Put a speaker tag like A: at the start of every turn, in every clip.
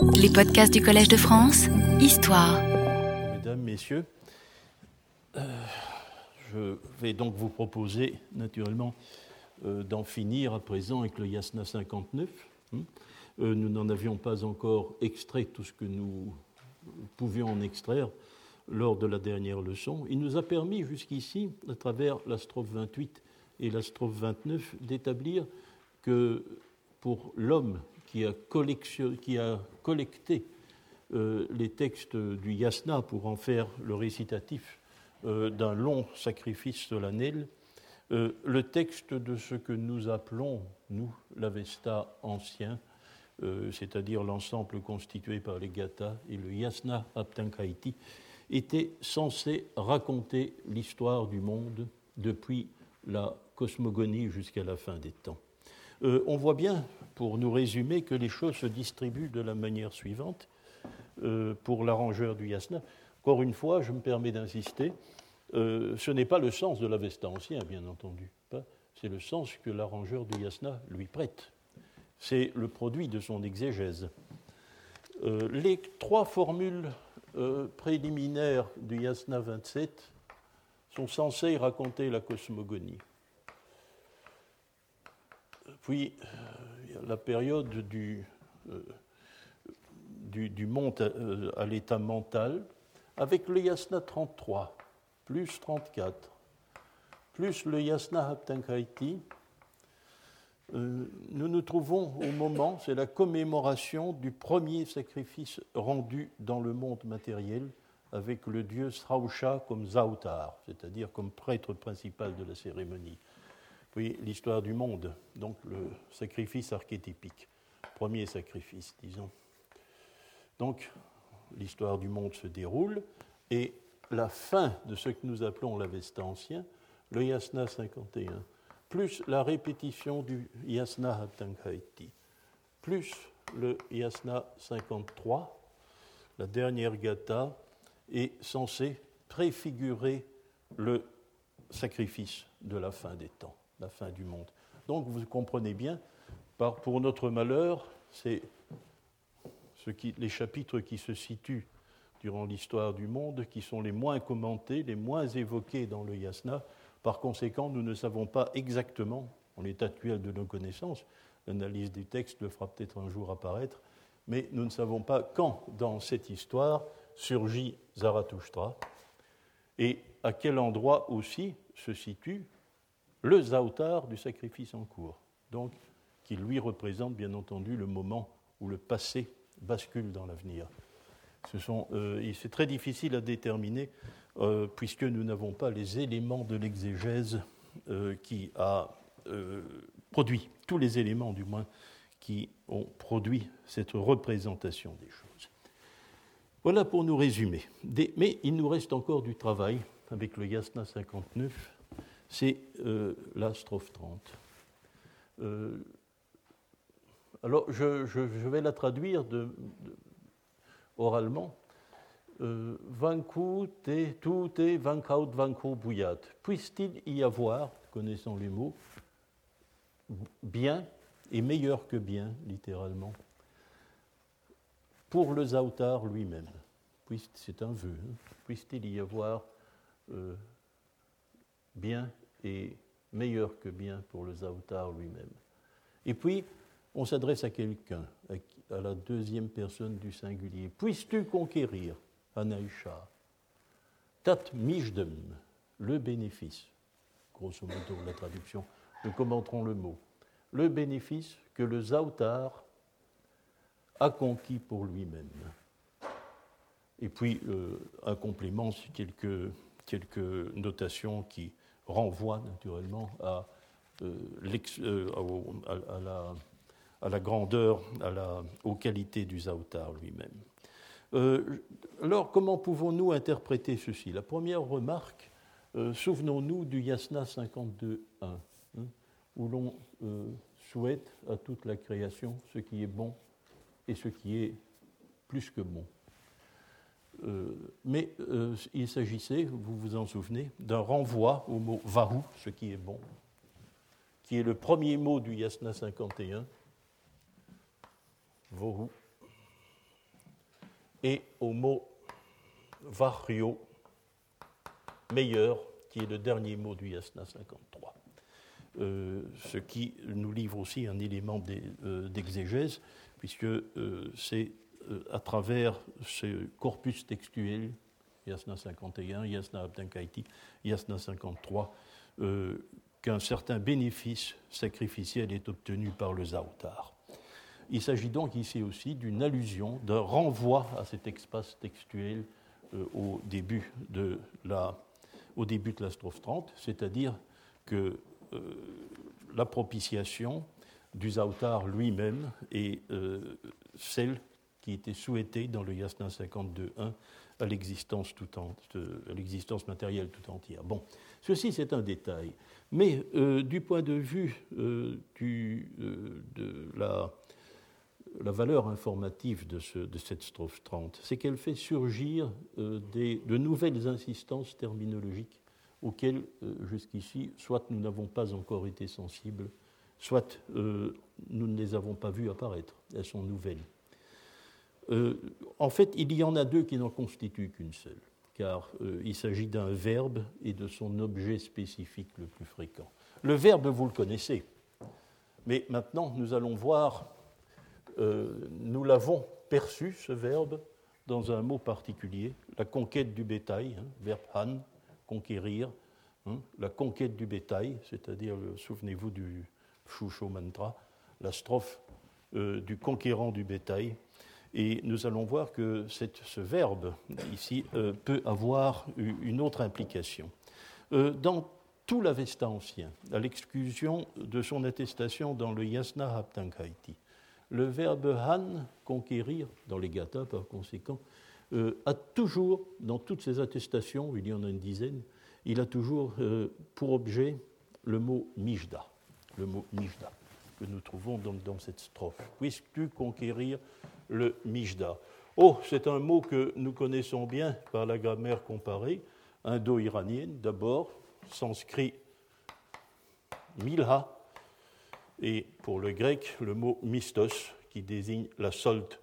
A: Les podcasts du Collège de France, Histoire.
B: Mesdames, Messieurs, je vais donc vous proposer, naturellement, d'en finir à présent avec le Yasna 59. Nous n'en avions pas encore extrait tout ce que nous pouvions en extraire lors de la dernière leçon. Il nous a permis jusqu'ici, à travers la strophe 28 et la strophe 29, d'établir que pour l'homme qui a collecté les textes du Yasna pour en faire le récitatif d'un long sacrifice solennel, le texte de ce que nous appelons, nous, l'Avesta ancien, c'est-à-dire l'ensemble constitué par les Gathas et le Yasna Aptankaiti, était censé raconter l'histoire du monde depuis la cosmogonie jusqu'à la fin des temps. On voit bien, pour nous résumer, que les choses se distribuent de la manière suivante pour l'arrangeur du Yasna. Encore une fois, je me permets d'insister, ce n'est pas le sens de l'Avesta ancien, bien entendu. C'est le sens que l'arrangeur du Yasna lui prête. C'est le produit de son exégèse. Les trois formules préliminaires du Yasna 27 sont censées raconter la cosmogonie. Puis, la période du monde à l'état mental, avec le Yasna 33, plus 34, plus le Yasna Aptankaiti, nous nous trouvons au moment, c'est la commémoration du premier sacrifice rendu dans le monde matériel avec le dieu Srausha comme Zautar, c'est-à-dire comme prêtre principal de la cérémonie. Puis l'histoire du monde, donc le sacrifice archétypique, premier sacrifice, disons. Donc l'histoire du monde se déroule et la fin de ce que nous appelons l'Avesta ancien, le Yasna 51, plus la répétition du Yasna Aptankaiti, plus le Yasna 53, la dernière Gatha, est censée préfigurer le sacrifice de la fin des temps, la fin du monde. Donc vous comprenez bien, pour notre malheur, c'est les chapitres qui se situent durant l'histoire du monde, qui sont les moins commentés, les moins évoqués dans le Yasna. Par conséquent, nous ne savons pas exactement, en l'état actuel de nos connaissances, l'analyse du texte le fera peut-être un jour apparaître, mais nous ne savons pas quand, dans cette histoire, surgit Zarathustra et à quel endroit aussi se situe le Zautar du sacrifice en cours, donc qui lui représente bien entendu le moment où le passé bascule dans l'avenir. C'est très difficile à déterminer puisque nous n'avons pas les éléments de l'exégèse qui a produit, tous les éléments du moins, qui ont produit cette représentation des choses. Voilà pour nous résumer. Mais il nous reste encore du travail avec le Yasna 59, c'est la strophe 30. Alors je vais la traduire oralement. Vanku te tout te vankaut vanko bouillat. Puisse-t-il y avoir, connaissant les mots, bien et meilleur que bien, littéralement, pour le Zautar lui-même. C'est un vœu. Puisse-t-il y avoir bien et meilleur que bien pour le Zautar lui-même. Et puis, on s'adresse à quelqu'un, à la deuxième personne du singulier. Puisses-tu conquérir, Anaïcha, tat mijdem, le bénéfice, grosso modo la traduction, nous commenterons le mot, le bénéfice que le Zautar a conquis pour lui-même. Et puis, un complément, quelques notations qui renvoient naturellement à la grandeur, aux qualités du Zautar lui-même. Alors, comment pouvons-nous interpréter ceci ? La première remarque, souvenons-nous du Yasna 52.1, où l'on souhaite à toute la création ce qui est bon et ce qui est plus que bon. Mais il s'agissait, vous vous en souvenez, d'un renvoi au mot vahu, ce qui est bon, qui est le premier mot du Yasna 51, vohu, et au mot Vario, meilleur, qui est le dernier mot du Yasna 53. Ce qui nous livre aussi un élément d'exégèse, puisque c'est à travers ce corpus textuel, Yasna 51, Yasna Abdankaiti, Yasna 53, qu'un certain bénéfice sacrificiel est obtenu par le Zaoutar. Il s'agit donc ici aussi d'une allusion, d'un renvoi à cet espace textuel au début de la strophe 30, c'est-à-dire que la propitiation du Zaoutar lui-même est celle qui était souhaitée dans le Yasna 52.1 à l'existence matérielle tout entière. Bon, ceci c'est un détail, mais du point de vue de la valeur informative de cette strophe 30, c'est qu'elle fait surgir de nouvelles insistances terminologiques auxquelles jusqu'ici, soit nous n'avons pas encore été sensibles, soit nous ne les avons pas vues apparaître. Elles sont nouvelles. En fait, il y en a deux qui n'en constituent qu'une seule, car il s'agit d'un verbe et de son objet spécifique le plus fréquent. Le verbe, vous le connaissez, mais maintenant, nous allons voir, nous l'avons perçu, ce verbe, dans un mot particulier, la conquête du bétail, verbe han, conquérir, la conquête du bétail, c'est-à-dire, souvenez-vous du Shusho Mantra, la strophe du conquérant du bétail. Et nous allons voir que ce verbe, ici, peut avoir une autre implication. Dans tout l'Avesta ancien, à l'exclusion de son attestation dans le Yasna Haptankaiti, le verbe han, conquérir, dans les gathas par conséquent, a toujours, dans toutes ses attestations, il y en a une dizaine, il a toujours pour objet le mot mijda, que nous trouvons donc dans cette strophe. Puisses-tu conquérir le mijda? Oh, c'est un mot que nous connaissons bien par la grammaire comparée, indo-iranienne d'abord, sanskrit milha, et pour le grec, le mot mistos, qui désigne la solte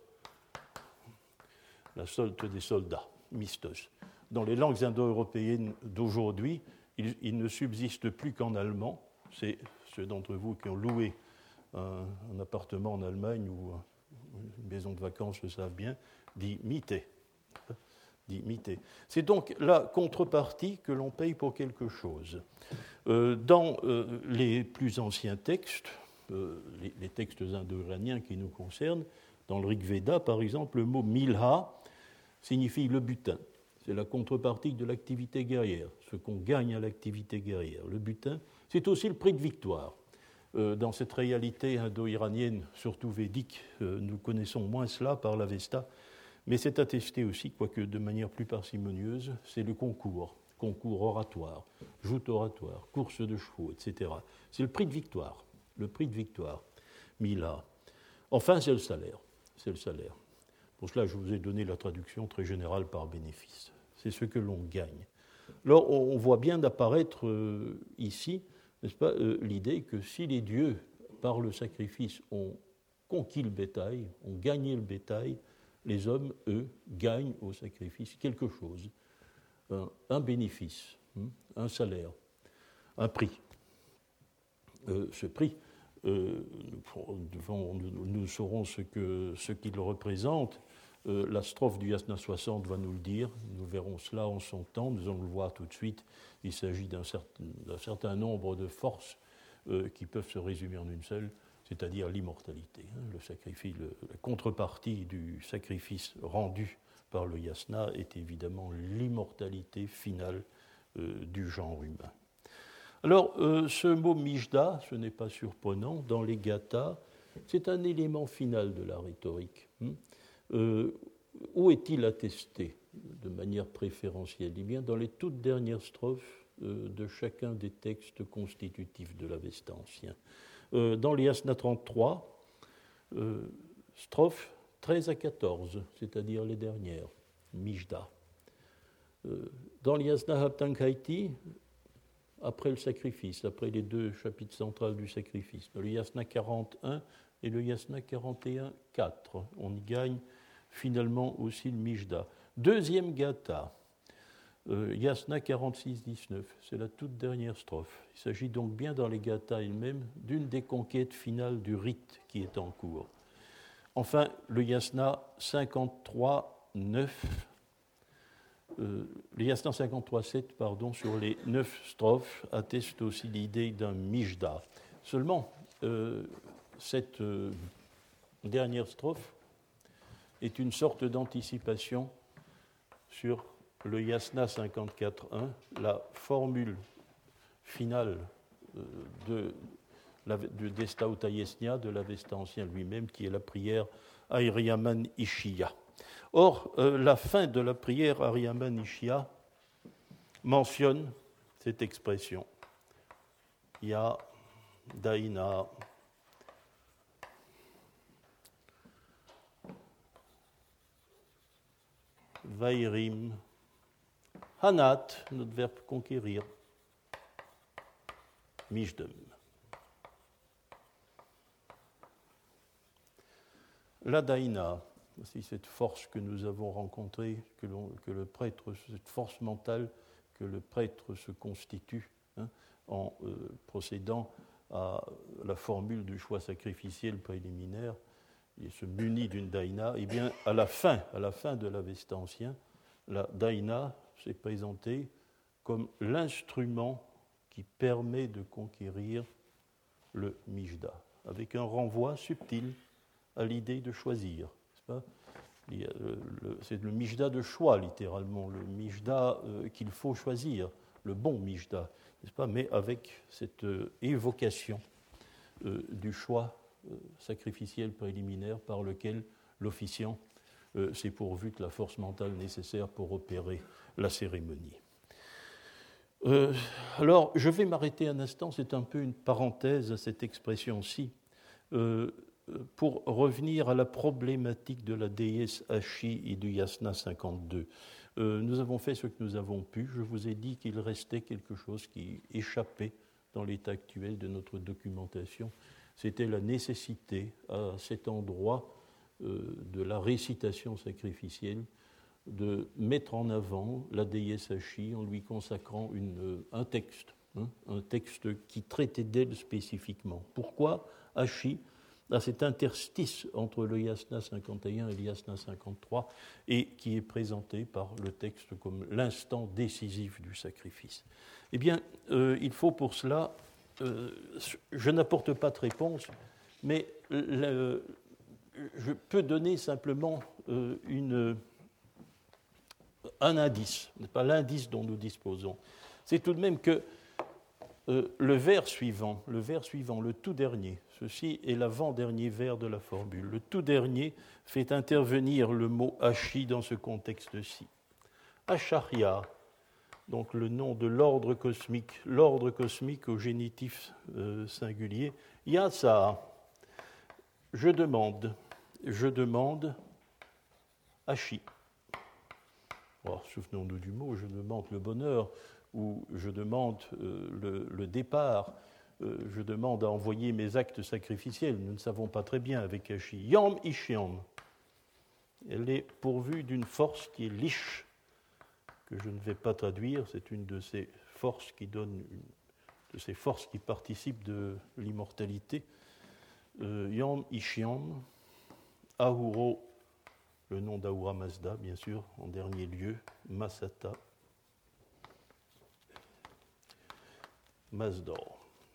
B: des soldats, mistos. Dans les langues indo-européennes d'aujourd'hui, il ne subsiste plus qu'en allemand. C'est ceux d'entre vous qui ont loué un appartement en Allemagne ou une maison de vacances le savent bien, dit Miete. C'est donc la contrepartie que l'on paye pour quelque chose. Dans les plus anciens textes, les textes indo-iraniens qui nous concernent, dans le Rig Veda, par exemple, le mot milha signifie le butin. C'est la contrepartie de l'activité guerrière, ce qu'on gagne à l'activité guerrière. Le butin, c'est aussi le prix de victoire. Dans cette réalité indo-iranienne, surtout védique, nous connaissons moins cela par l'Avesta, mais c'est attesté aussi, quoique de manière plus parcimonieuse, c'est le concours oratoire, joute oratoire, course de chevaux, etc. C'est le prix de victoire, Mila. Enfin, c'est le salaire. Pour cela, je vous ai donné la traduction très générale par bénéfice. C'est ce que l'on gagne. Alors, on voit bien apparaître ici, n'est-ce pas, l'idée que si les dieux, par le sacrifice, ont conquis le bétail, ont gagné le bétail, les hommes, eux, gagnent au sacrifice quelque chose, un bénéfice, un salaire, un prix. Ce prix, nous saurons ce qu'il représente. La strophe du Yasna 60 va nous le dire, nous verrons cela en son temps, nous allons le voir tout de suite. Il s'agit d'un certain nombre de forces qui peuvent se résumer en une seule, c'est-à-dire l'immortalité. Le sacrifice, la contrepartie du sacrifice rendu par le Yasna est évidemment l'immortalité finale du genre humain. Alors, ce mot Mijda, ce n'est pas surprenant, dans les gathas, c'est un élément final de la rhétorique. Où est-il attesté de manière préférentielle? Eh bien, dans les toutes dernières strophes de chacun des textes constitutifs de l'Avesta ancien. Dans les Yasna 33, strophes 13 à 14, c'est-à-dire les dernières, Mijda. Dans les Yasna Haptankaiti, après le sacrifice, après les deux chapitres centrales du sacrifice, dans le Yasna 41 et le Yasna 41, 4, on y gagne finalement aussi le Mijda. Deuxième gatha, Yasna 46-19, c'est la toute dernière strophe. Il s'agit donc bien dans les gathas elles-mêmes d'une des conquêtes finales du rite qui est en cours. Enfin, le Yasna 53-9, le Yasna 53-7, pardon, sur les 9 strophes, atteste aussi l'idée d'un Mijda. Seulement, cette dernière strophe est une sorte d'anticipation sur le Yasna 54.1, la formule finale des Stauta Yesnia, de l'Avesta ancien lui-même, qui est la prière Aryaman Ishya. Or, la fin de la prière Aryaman Ishya mentionne cette expression. Ya Daina Vairim Hanat, notre verbe conquérir, Mijdem. La Daina, c'est cette force que nous avons rencontrée, que le prêtre, cette force mentale que le prêtre se constitue en procédant à la formule du choix sacrificiel préliminaire, il se munit d'une Daina, et bien à la fin de l'Avesta ancien, la Daina s'est présentée comme l'instrument qui permet de conquérir le Mijda, avec un renvoi subtil à l'idée de choisir. C'est le Mijda de choix, littéralement, le Mijda qu'il faut choisir, le bon Mijda, n'est-ce pas, mais avec cette évocation du choix sacrificiel préliminaire par lequel l'officiant s'est pourvu de la force mentale nécessaire pour opérer la cérémonie. Alors, je vais m'arrêter un instant, c'est un peu une parenthèse à cette expression-ci, pour revenir à la problématique de la déesse Ashi et du Yasna 52. Nous avons fait ce que nous avons pu. Je vous ai dit qu'il restait quelque chose qui échappait dans l'état actuel de notre documentation. C'était la nécessité, à cet endroit de la récitation sacrificielle, de mettre en avant la déesse Ashi en lui consacrant un texte qui traitait d'elle spécifiquement. Pourquoi Ashi à cet interstice entre le Yasna 51 et le Yasna 53, et qui est présenté par le texte comme l'instant décisif du sacrifice. Eh bien, il faut pour cela, je n'apporte pas de réponse, mais je peux donner simplement un indice, pas l'indice dont nous disposons. C'est tout de même que le vers suivant, le tout dernier, ceci est l'avant-dernier vers de la formule. Le tout dernier fait intervenir le mot Ashi dans ce contexte-ci. Acharya, donc le nom de l'ordre cosmique au génitif singulier. Yasa, je demande Ashi. Alors, souvenons-nous du mot, je demande le bonheur, ou je demande le départ, je demande à envoyer mes actes sacrificiels. Nous ne savons pas très bien avec Ashi. Yam Ishyam. Elle est pourvue d'une force qui est lish, que je ne vais pas traduire. C'est une de ces forces qui participent de l'immortalité. Yam Ishyam, Ahuro, le nom d'Ahura Mazda, bien sûr, en dernier lieu, Masata, Mazdor.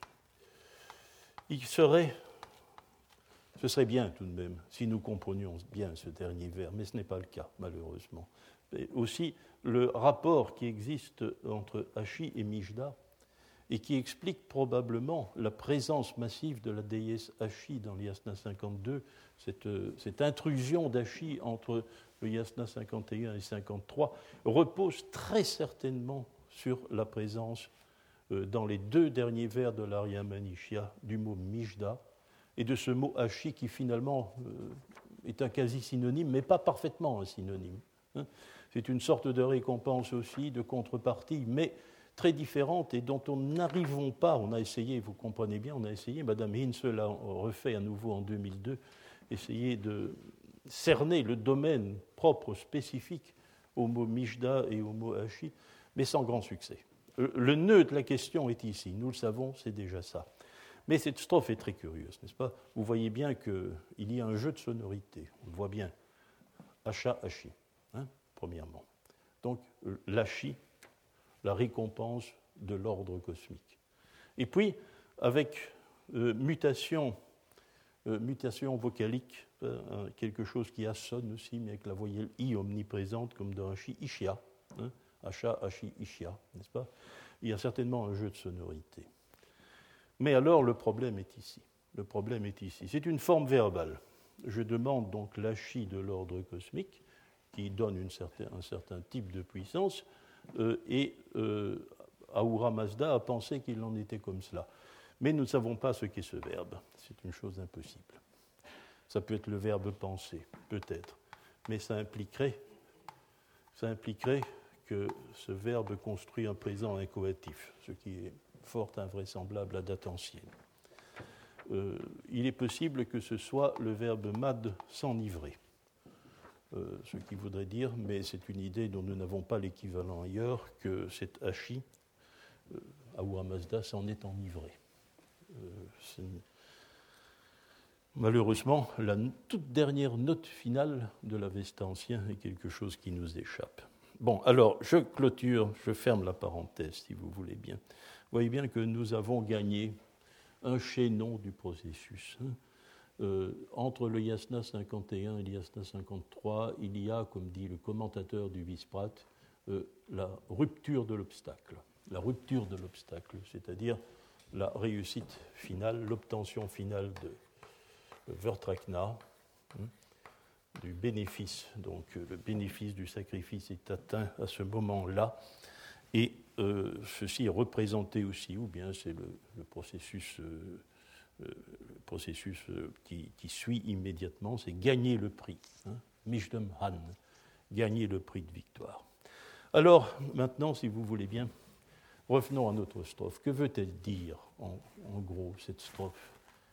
B: Ce serait bien tout de même si nous comprenions bien ce dernier vers, mais ce n'est pas le cas, malheureusement. Et aussi, le rapport qui existe entre Ashi et Mijda, et qui explique probablement la présence massive de la déesse Ashi dans le Yasna 52, cette intrusion d'Ashi entre le Yasna 51 et 53, repose très certainement sur la présence dans les deux derniers vers de l'Aryaman Ishya du mot Mijda et de ce mot Ashi qui finalement est un quasi-synonyme, mais pas parfaitement un synonyme. C'est une sorte de récompense aussi, de contrepartie, mais très différente et dont on n'arrivons pas, on a essayé, vous comprenez bien, Madame Hinze l'a refait à nouveau en 2002, essayer cerner le domaine propre, spécifique au mot Mijda et au mot Hachi, mais sans grand succès. Le nœud de la question est ici, nous le savons, c'est déjà ça. Mais cette strophe est très curieuse, n'est-ce pas? Vous voyez bien qu'il y a un jeu de sonorité, on le voit bien. Hacha, Hachi, hein, premièrement. Donc, l'Hachi, la récompense de l'ordre cosmique. Et puis, avec mutation vocalique, quelque chose qui assonne aussi, mais avec la voyelle I omniprésente, comme dans Hachi, Ishia, hein, Hacha, Hachi, Ishia, n'est-ce pas? Il y a certainement un jeu de sonorité. Mais alors, le problème est ici. Le problème est ici. C'est une forme verbale. Je demande donc l'Hachi de l'ordre cosmique, qui donne un certain type de puissance, et Ahura Mazda a pensé qu'il en était comme cela. Mais nous ne savons pas ce qu'est ce verbe. C'est une chose impossible. Ça peut être le verbe penser, peut-être. Mais ça impliquerait que ce verbe construit un présent incoatif, ce qui est fort invraisemblable à date ancienne. Il est possible que ce soit le verbe mad s'enivrer. Ce qui voudrait dire, mais c'est une idée dont nous n'avons pas l'équivalent ailleurs, que cet Hachi, Ahura Mazda, s'en est enivré. Malheureusement, la toute dernière note finale de l'Avesta ancien est quelque chose qui nous échappe. Bon, alors, je clôture, je ferme la parenthèse, si vous voulez bien. Vous voyez bien que nous avons gagné un chaînon du processus. Entre le Yasna 51 et le Yasna 53, il y a, comme dit le commentateur du Visprat, la rupture de l'obstacle. La rupture de l'obstacle, c'est-à-dire la réussite finale, l'obtention finale de Vertrakna, du bénéfice. Donc le bénéfice du sacrifice est atteint à ce moment-là, et ceci est représenté aussi, ou bien c'est le processus qui suit immédiatement, c'est gagner le prix, Mishdam Han, gagner le prix de victoire. Alors maintenant, si vous voulez bien, revenons à notre strophe. Que veut-elle dire, en gros, cette strophe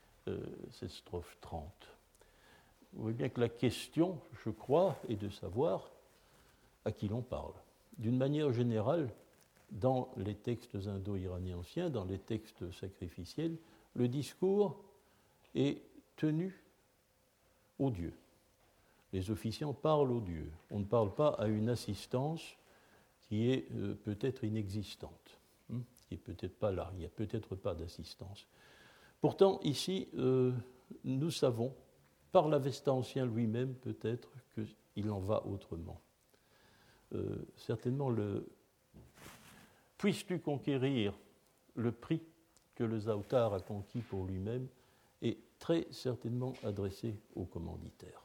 B: 30? Vous voyez bien que la question, je crois, est de savoir à qui l'on parle. D'une manière générale, dans les textes indo-iraniens anciens, dans les textes sacrificiels, le discours est tenu aux dieux. Les officiants parlent aux dieux. On ne parle pas à une assistance qui est peut-être inexistante, qui n'est peut-être pas là, il n'y a peut-être pas d'assistance. Pourtant, ici, nous savons, par l'Avesta ancien lui-même, peut-être qu'il en va autrement. Certainement, puisses-tu conquérir le prix que le Zautar a conquis pour lui-même, est très certainement adressé aux commanditaires.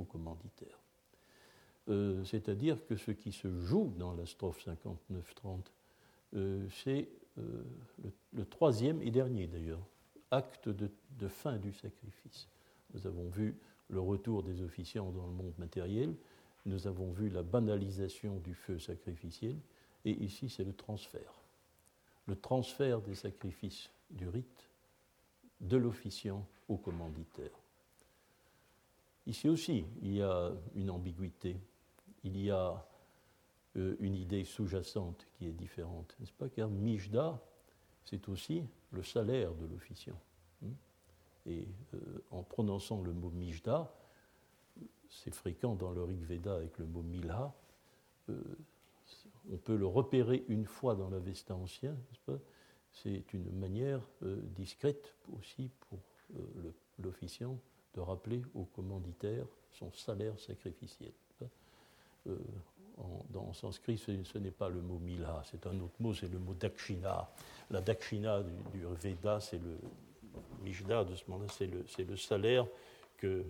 B: C'est-à-dire que ce qui se joue dans la strophe 59-30, c'est le troisième et dernier d'ailleurs, acte de fin du sacrifice. Nous avons vu le retour des officiants dans le monde matériel, nous avons vu la banalisation du feu sacrificiel, et ici c'est le transfert des sacrifices du rite de l'officiant au commanditaire. Ici aussi, il y a une ambiguïté, il y a une idée sous-jacente qui est différente, n'est-ce pas? Car Mijda, c'est aussi le salaire de l'officiant. Et en prononçant le mot Mijda, c'est fréquent dans le Rig Veda avec le mot Milha, on peut le repérer une fois dans l'Avesta ancien, n'est-ce pas? C'est une manière discrète aussi pour l'officiant de rappeler au commanditaire son salaire sacrificiel. Dans sanskrit, ce n'est pas le mot Milha, c'est un autre mot, c'est le mot Dakshina. La Dakshina du Veda, c'est le Mijda, de ce moment-là, c'est le salaire que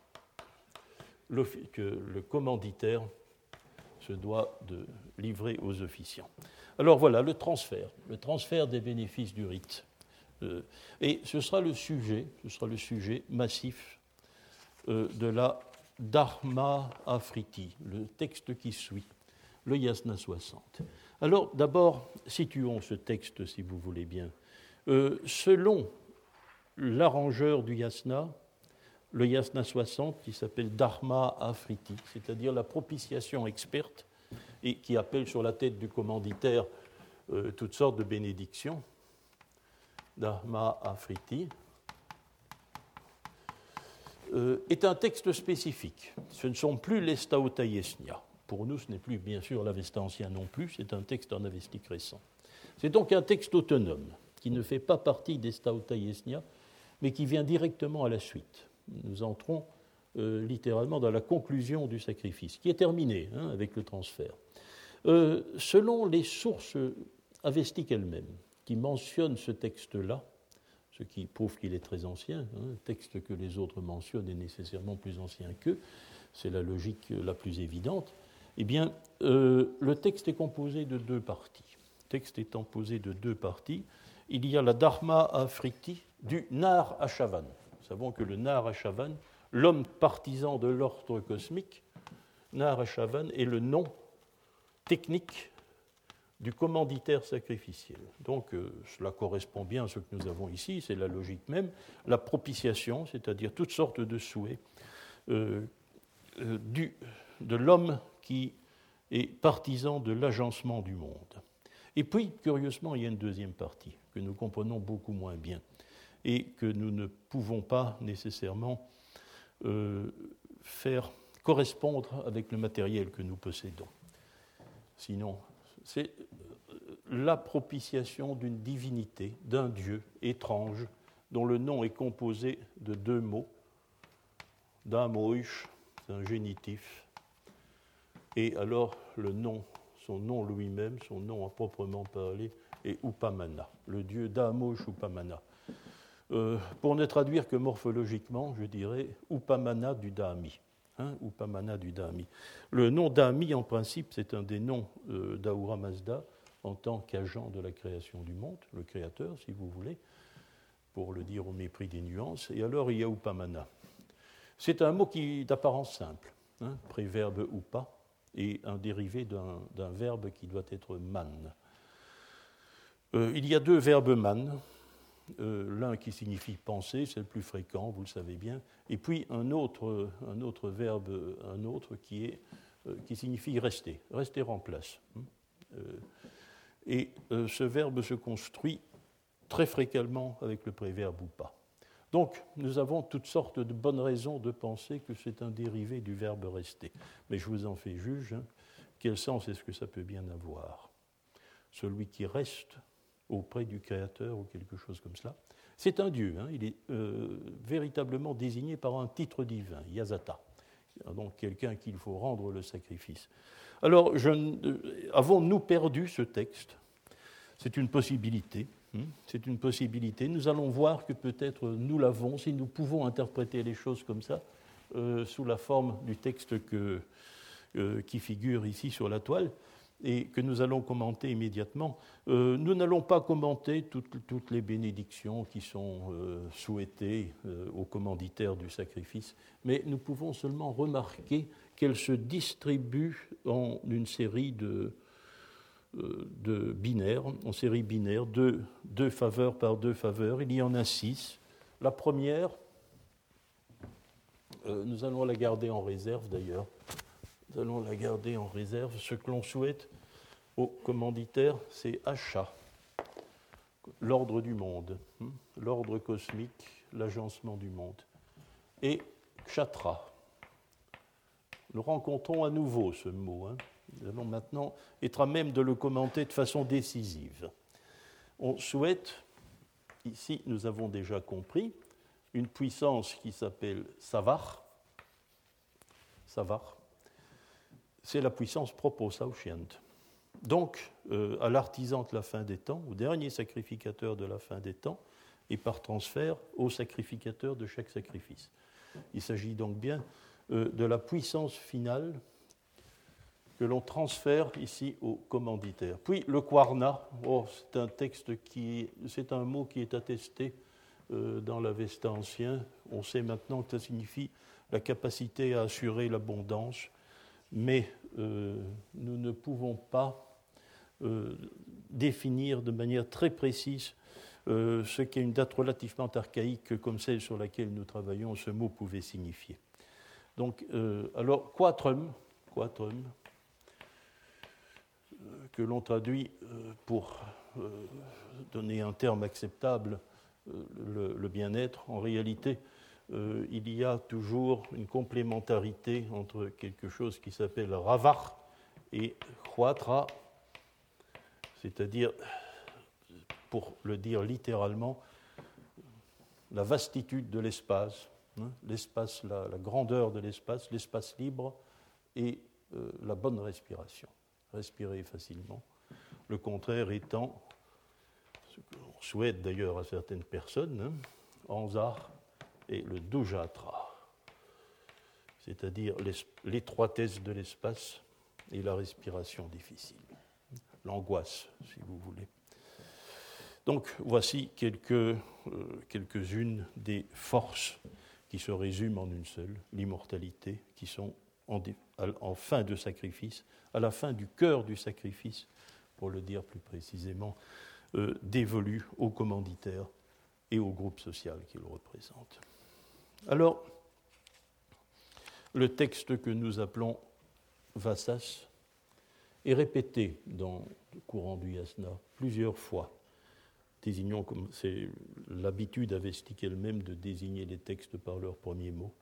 B: le commanditaire se doit de livrer aux officiants. Alors voilà, le transfert des bénéfices du rite. Et ce sera le sujet massif de la Dharma Afriti, le texte qui suit, le Yasna 60. Alors d'abord, situons ce texte, si vous voulez bien. Selon l'arrangeur du Yasna, le Yasna 60 qui s'appelle Dharma Afriti, c'est-à-dire la propitiation experte, et qui appelle sur la tête du commanditaire toutes sortes de bénédictions. Dharma Afriti est un texte spécifique. Ce ne sont plus les Stauta Yesnia. Pour nous, ce n'est plus bien sûr l'Avesta ancien non plus, c'est un texte en avestique récent. C'est donc un texte autonome qui ne fait pas partie des Stauta Yesnia, mais qui vient directement à la suite. Nous entrons littéralement dans la conclusion du sacrifice, qui est terminée avec le transfert. Selon les sources avestiques elles-mêmes, qui mentionnent ce texte-là, ce qui prouve qu'il est très ancien, un texte que les autres mentionnent est nécessairement plus ancien qu'eux, c'est la logique la plus évidente, eh bien, le texte est composé de deux parties. Le texte étant composé de deux parties, il y a la Dharma Afriti du Nar Ashavan. Nous savons que le Nar Ashavan, l'homme partisan de l'ordre cosmique, Nar Ashavan est le nom technique du commanditaire sacrificiel. Donc cela correspond bien à ce que nous avons ici, c'est la logique même, la propitiation, c'est-à-dire toutes sortes de souhaits de l'homme qui est partisan de l'agencement du monde. Et puis, curieusement, il y a une deuxième partie que nous comprenons beaucoup moins bien et que nous ne pouvons pas nécessairement faire correspondre avec le matériel que nous possédons. Sinon, c'est la propitiation d'une divinité, d'un dieu étrange, dont le nom est composé de deux mots. Damoish, c'est un génitif. Et alors, son nom lui-même, son nom à proprement parler, est Upamana, le dieu Damoish Upamana. Pour ne traduire que morphologiquement, je dirais Upamana du Dami. Upamana du Dami. Le nom Dami, en principe, c'est un des noms d'Ahura Mazda en tant qu'agent de la création du monde, le créateur, si vous voulez, pour le dire au mépris des nuances. Et alors, il y a Upamana. C'est un mot qui est d'apparence simple, préverbe Upa, et un dérivé d'un verbe qui doit être man. Il y a deux verbes man, l'un qui signifie penser, c'est le plus fréquent, vous le savez bien, et puis un autre verbe, qui signifie rester en place. Et ce verbe se construit très fréquemment avec le préverbe ou pas. Donc, nous avons toutes sortes de bonnes raisons de penser que c'est un dérivé du verbe rester. Mais je vous en fais juge, quel sens est-ce que ça peut bien avoir ? Celui qui reste auprès du Créateur ou quelque chose comme cela. C'est un dieu, il est véritablement désigné par un titre divin, Yasata, donc quelqu'un qu'il faut rendre le sacrifice. Alors, avons-nous perdu ce texte ? C'est une possibilité. C'est une possibilité. Nous allons voir que peut-être nous l'avons, si nous pouvons interpréter les choses comme ça, sous la forme du texte qui figure ici sur la toile, et que nous allons commenter immédiatement. Nous n'allons pas commenter toutes les bénédictions qui sont souhaitées au commanditaire du sacrifice, mais nous pouvons seulement remarquer qu'elles se distribuent en une série de binaires, en série binaire, deux faveurs par deux faveurs. Il y en a 6. La première, nous allons la garder en réserve d'ailleurs. Nous allons la garder en réserve. Ce que l'on souhaite au commanditaire, c'est Asha, l'ordre du monde, l'ordre cosmique, l'agencement du monde. Et Kshatra. Nous rencontrons à nouveau ce mot. Nous allons maintenant être à même de le commenter de façon décisive. On souhaite, ici nous avons déjà compris, une puissance qui s'appelle Savar. Savar, c'est la puissance propre au Saoshyant. Donc, à l'artisan de la fin des temps, au dernier sacrificateur de la fin des temps, et par transfert au sacrificateur de chaque sacrifice. Il s'agit donc bien de la puissance finale que l'on transfère ici au commanditaire. Puis le Kwarna, c'est un mot qui est attesté dans l'Avesta ancien. On sait maintenant que ça signifie la capacité à assurer l'abondance, mais nous ne pouvons pas définir de manière très précise ce qui est une date relativement archaïque comme celle sur laquelle nous travaillons, ce mot pouvait signifier. Donc, alors, quatrum, que l'on traduit pour donner un terme acceptable, le bien-être, en réalité, il y a toujours une complémentarité entre quelque chose qui s'appelle ravar et quatra, c'est-à-dire, pour le dire littéralement, la vastitude de l'espace, l'espace, la grandeur de l'espace libre et la bonne respiration, respirer facilement. Le contraire étant, ce que l'on souhaite d'ailleurs à certaines personnes, anzar et le dujatra, c'est-à-dire l'étroitesse de l'espace et la respiration difficile, l'angoisse, si vous voulez. Donc, voici quelques-unes des forces qui se résument en une seule, l'immortalité, qui sont en fin de sacrifice, à la fin du cœur du sacrifice, pour le dire plus précisément, dévolues au commanditaire et au groupe social qu'il représente. Alors, le texte que nous appelons Vassas est répété dans le courant du yasna plusieurs fois. Désignons comme c'est l'habitude avestique elle-même de désigner les textes par leurs premiers mots.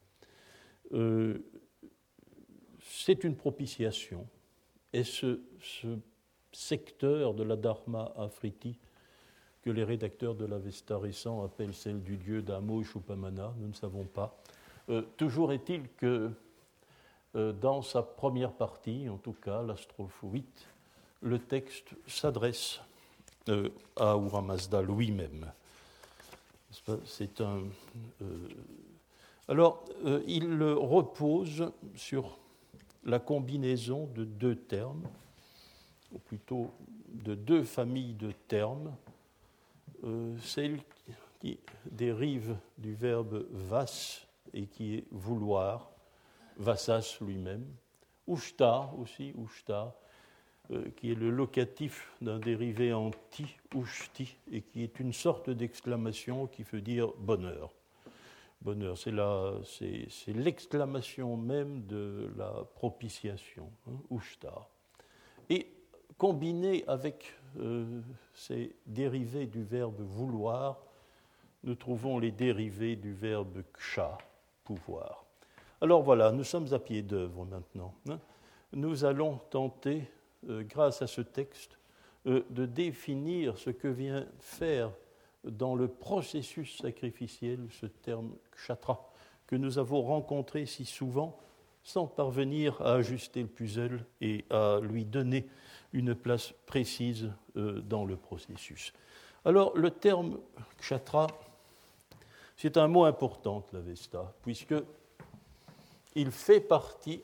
B: C'est une propitiation, et ce secteur de la Dharma Afriti que les rédacteurs de l'Avesta récent appellent celle du dieu Damo Shupamana, nous ne savons pas. Toujours est-il que dans sa première partie, en tout cas la strophe 8, le texte s'adresse à Ahura Mazda lui-même. C'est un. Alors, il repose sur la combinaison de deux termes, ou plutôt de deux familles de termes, celle qui dérive du verbe vas et qui est vouloir, vassas lui-même, ushta aussi, ushta, qui est le locatif d'un dérivé en ti, ushti, et qui est une sorte d'exclamation qui veut dire bonheur. Bonheur, c'est l'exclamation même de la propitiation, ushta. Et combiné avec ces dérivés du verbe vouloir, nous trouvons les dérivés du verbe ksha, pouvoir. Alors voilà, nous sommes à pied d'œuvre maintenant. Nous allons tenter, grâce à ce texte, de définir ce que vient faire dans le processus sacrificiel ce terme kshatra, que nous avons rencontré si souvent sans parvenir à ajuster le puzzle et à lui donner une place précise dans le processus. Alors, le terme kshatra, c'est un mot important de l'Avesta, puisque il fait partie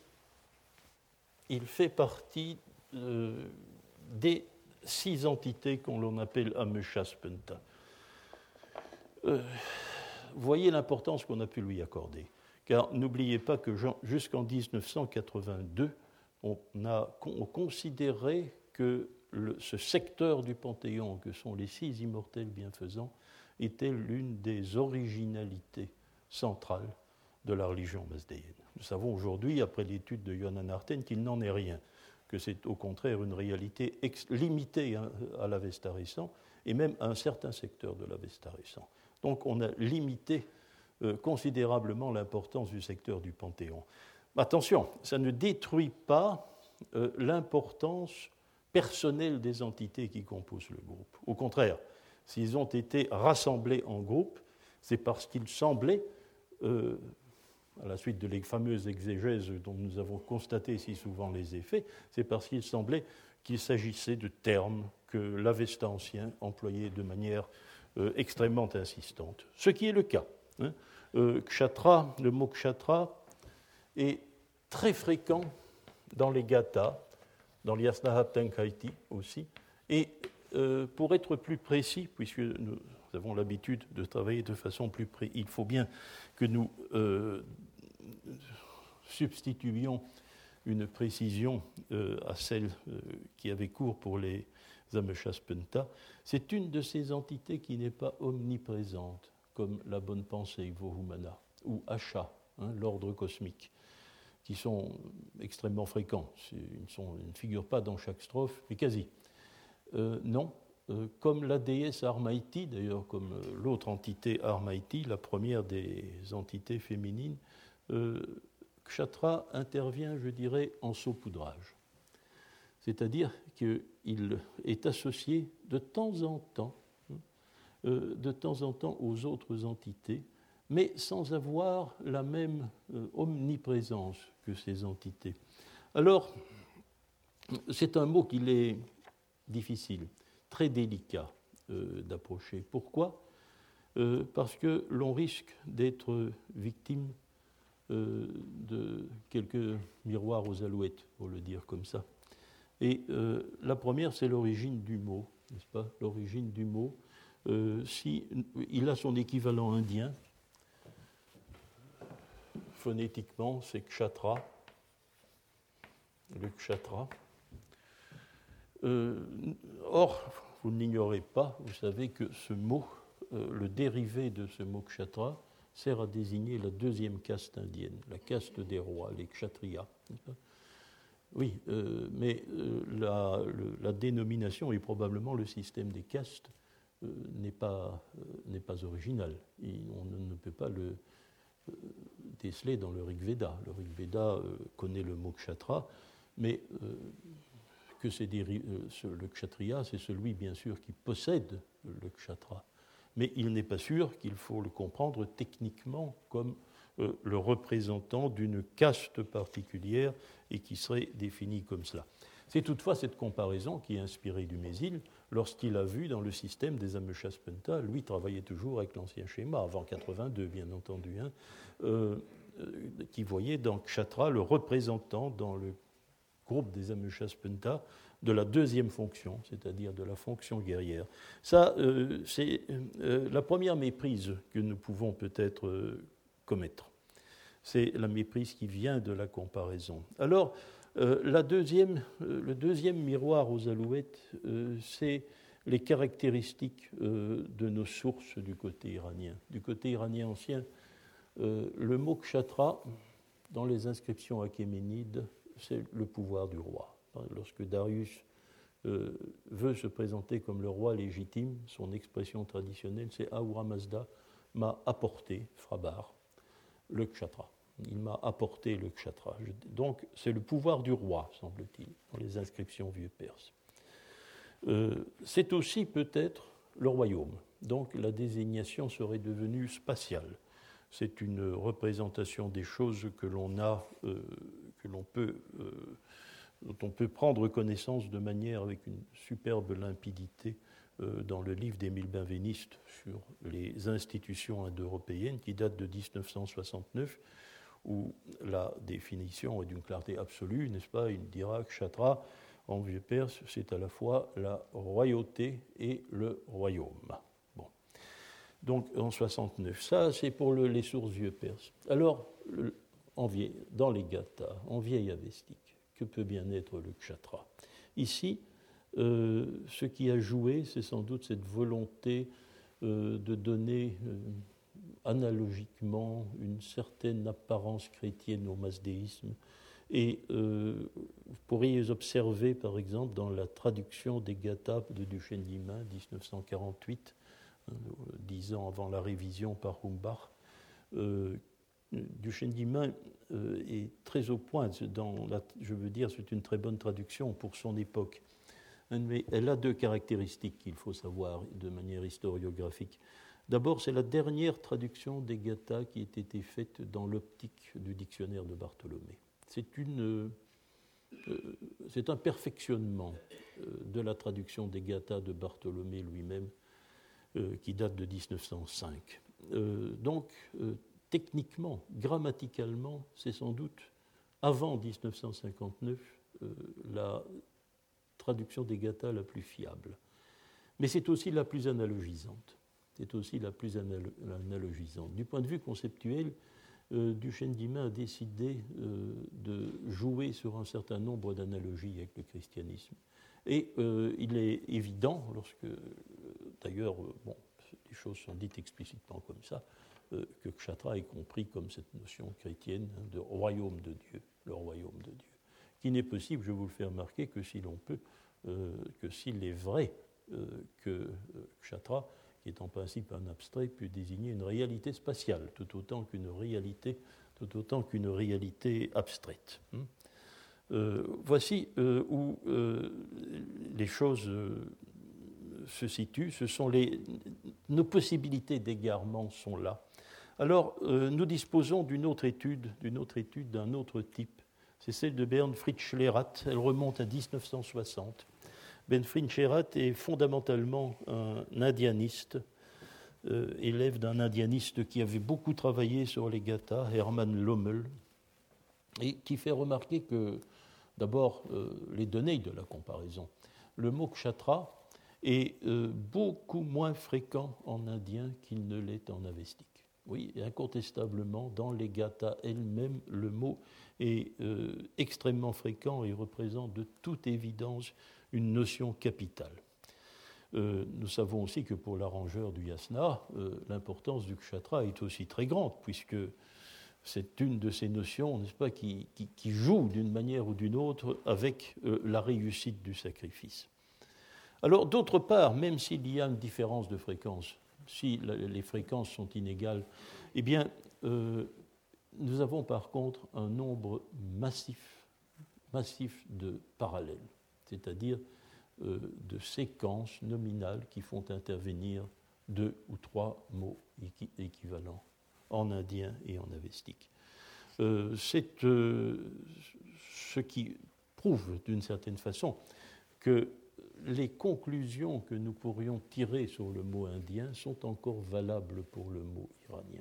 B: des 6 entités qu'on l'on appelle Ameshaspenta. Voyez l'importance qu'on a pu lui accorder. Car n'oubliez pas que jusqu'en 1982, on considérait que ce secteur du Panthéon, que sont les 6 immortels bienfaisants, était l'une des originalités centrales de la religion masdéenne. Nous savons aujourd'hui, après l'étude de Yohanan Arten, qu'il n'en est rien, que c'est au contraire une réalité limitée à l'Avesta récent, et même à un certain secteur de l'Avesta récent. Donc on a limité considérablement l'importance du secteur du Panthéon. Attention, ça ne détruit pas l'importance personnelle des entités qui composent le groupe. Au contraire, s'ils ont été rassemblés en groupe, c'est parce qu'il semblait, à la suite de les fameuses exégèses dont nous avons constaté si souvent les effets, c'est parce qu'il semblait qu'il s'agissait de termes que l'Avesta ancien employait de manière extrêmement insistante. Ce qui est le cas. Kshatra, le mot kshatra est très fréquent dans les gathas, dans l'Yasnahatankaiti aussi, et pour être plus précis, puisque nous avons l'habitude de travailler de façon plus précise, il faut bien que nous substituions une précision à celle qui avait cours pour les Ameshaspenta. C'est une de ces entités qui n'est pas omniprésente, comme la bonne pensée, Vohumana, ou Asha, l'ordre cosmique, qui sont extrêmement fréquents. Ils ne figurent pas dans chaque strophe, mais quasi. Non, comme la déesse Armaïti, d'ailleurs comme l'autre entité Armaïti, la première des entités féminines, Kshatra intervient, je dirais, en saupoudrage. C'est-à-dire qu'il est associé de temps en temps aux autres entités, mais sans avoir la même omniprésence que ces entités. Alors, c'est un mot qu'il est difficile, très délicat d'approcher. Pourquoi ? Parce que l'on risque d'être victime de quelques miroirs aux alouettes, pour le dire comme ça. Et la première, c'est l'origine du mot, n'est-ce pas ? L'origine du mot, il a son équivalent indien. Phonétiquement, c'est kshatra, le kshatra. Or, vous ne l'ignorez pas, vous savez que ce mot, le dérivé de ce mot kshatra, sert à désigner la deuxième caste indienne, la caste des rois, les kshatriyas. Oui, mais la dénomination et probablement le système des castes n'est pas original. On ne peut pas le déceler dans le Rig Veda. Le Rig Veda connaît le mot kshatra, mais que le kshatriya, c'est celui, bien sûr, qui possède le kshatra. Mais il n'est pas sûr qu'il faut le comprendre techniquement comme le représentant d'une caste particulière et qui serait défini comme cela. C'est toutefois cette comparaison qui est inspirée du Mésil lorsqu'il a vu dans le système des Ameshaspenta, lui travaillait toujours avec l'ancien schéma, avant 82 bien entendu, qui voyait dans Kshatra le représentant dans le groupe des Ameshaspenta de la deuxième fonction, c'est-à-dire de la fonction guerrière. Ça, c'est la première méprise que nous pouvons peut-être commettre. C'est la méprise qui vient de la comparaison. Alors, le deuxième miroir aux alouettes, c'est les caractéristiques de nos sources du côté iranien. Du côté iranien ancien, le mot kshatra, dans les inscriptions achéménides, c'est le pouvoir du roi. Lorsque Darius veut se présenter comme le roi légitime, son expression traditionnelle, c'est Ahura Mazda m'a apporté, Frabar, le kshatra. Il m'a apporté le kshatra. Donc, c'est le pouvoir du roi, semble-t-il, dans les inscriptions vieux perses. C'est aussi peut-être le royaume. Donc, la désignation serait devenue spatiale. C'est une représentation des choses que l'on a, dont on peut prendre connaissance de manière avec une superbe limpidité dans le livre d'Émile Benveniste sur les institutions indo-européennes qui date de 1969, où la définition est d'une clarté absolue, n'est-ce pas ? Il dira que Kshatra, en vieux perse, c'est à la fois la royauté et le royaume. Bon. Donc en 69, ça c'est pour les sources vieux perses. Alors, dans les gathas, en vieil avestique, que peut bien être le kshatra ? Ici, ce qui a joué, c'est sans doute cette volonté de donner analogiquement une certaine apparence chrétienne au masdéisme. Et vous pourriez observer, par exemple, dans la traduction des gathas de Duchesne d'Imain, 1948, 10 ans avant la révision par Humbach, Duchesne d'Imain est très au point. Je veux dire, c'est une très bonne traduction pour son époque. Mais elle a deux caractéristiques qu'il faut savoir de manière historiographique. D'abord, c'est la dernière traduction des gathas qui ait été faite dans l'optique du dictionnaire de Bartholomé. C'est un perfectionnement de la traduction des gathas de Bartholomé lui-même, qui date de 1905. Donc, techniquement, grammaticalement, c'est sans doute avant 1959 la traduction des gathas la plus fiable. Mais c'est aussi la plus analogisante. Du point de vue conceptuel, Duchesne d'Imain a décidé de jouer sur un certain nombre d'analogies avec le christianisme. Et il est évident, lorsque, d'ailleurs, les choses sont dites explicitement comme ça, que Kshatra est compris comme cette notion chrétienne de royaume de Dieu, le royaume de Dieu, qui n'est possible, je vous le fais remarquer, que si l'on peut, que s'il est vrai que Kshatra, qui est en principe un abstrait, peut désigner une réalité spatiale, tout autant qu'une réalité abstraite. Voici où les choses se situent. Nos possibilités d'égarement sont là. Alors, nous disposons d'une autre étude d'un autre type. C'est celle de Bernfried Schlerat. Elle remonte à 1960. Bernfried Schlerat est fondamentalement un indianiste, élève d'un indianiste qui avait beaucoup travaillé sur les gathas, Hermann Lommel, et qui fait remarquer que, d'abord, les données de la comparaison. Le mot kshatra est beaucoup moins fréquent en indien qu'il ne l'est en avestique. Oui, incontestablement, dans les gathas elles-mêmes, le mot est extrêmement fréquent et représente de toute évidence une notion capitale. Nous savons aussi que pour l'arrangeur du yasna, l'importance du kshatra est aussi très grande, puisque c'est une de ces notions, n'est-ce pas, qui joue d'une manière ou d'une autre avec la réussite du sacrifice. Alors, d'autre part, même s'il y a une différence de fréquence, si les fréquences sont inégales, eh bien, nous avons par contre un nombre massif de parallèles, c'est-à-dire de séquences nominales qui font intervenir 2 ou 3 mots équivalents en indien et en avestique. C'est ce qui prouve d'une certaine façon que les conclusions que nous pourrions tirer sur le mot indien sont encore valables pour le mot iranien.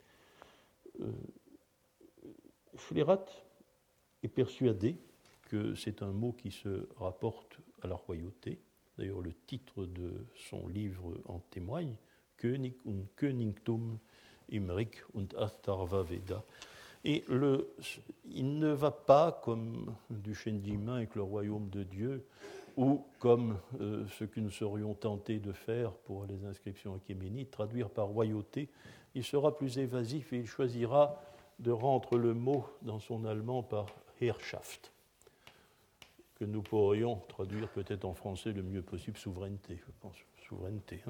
B: Schlerat est persuadé que c'est un mot qui se rapporte à la royauté. D'ailleurs, le titre de son livre en témoigne, König und Königtum im Rig und Atharva Veda. Et il ne va pas, comme Duchesne d'Imain avec le royaume de Dieu, ou comme ce que nous serions tentés de faire pour les inscriptions achéménides, traduire par royauté. Il sera plus évasif et il choisira de rendre le mot dans son allemand par Herrschaft, que nous pourrions traduire peut-être en français le mieux possible, souveraineté, je pense, souveraineté.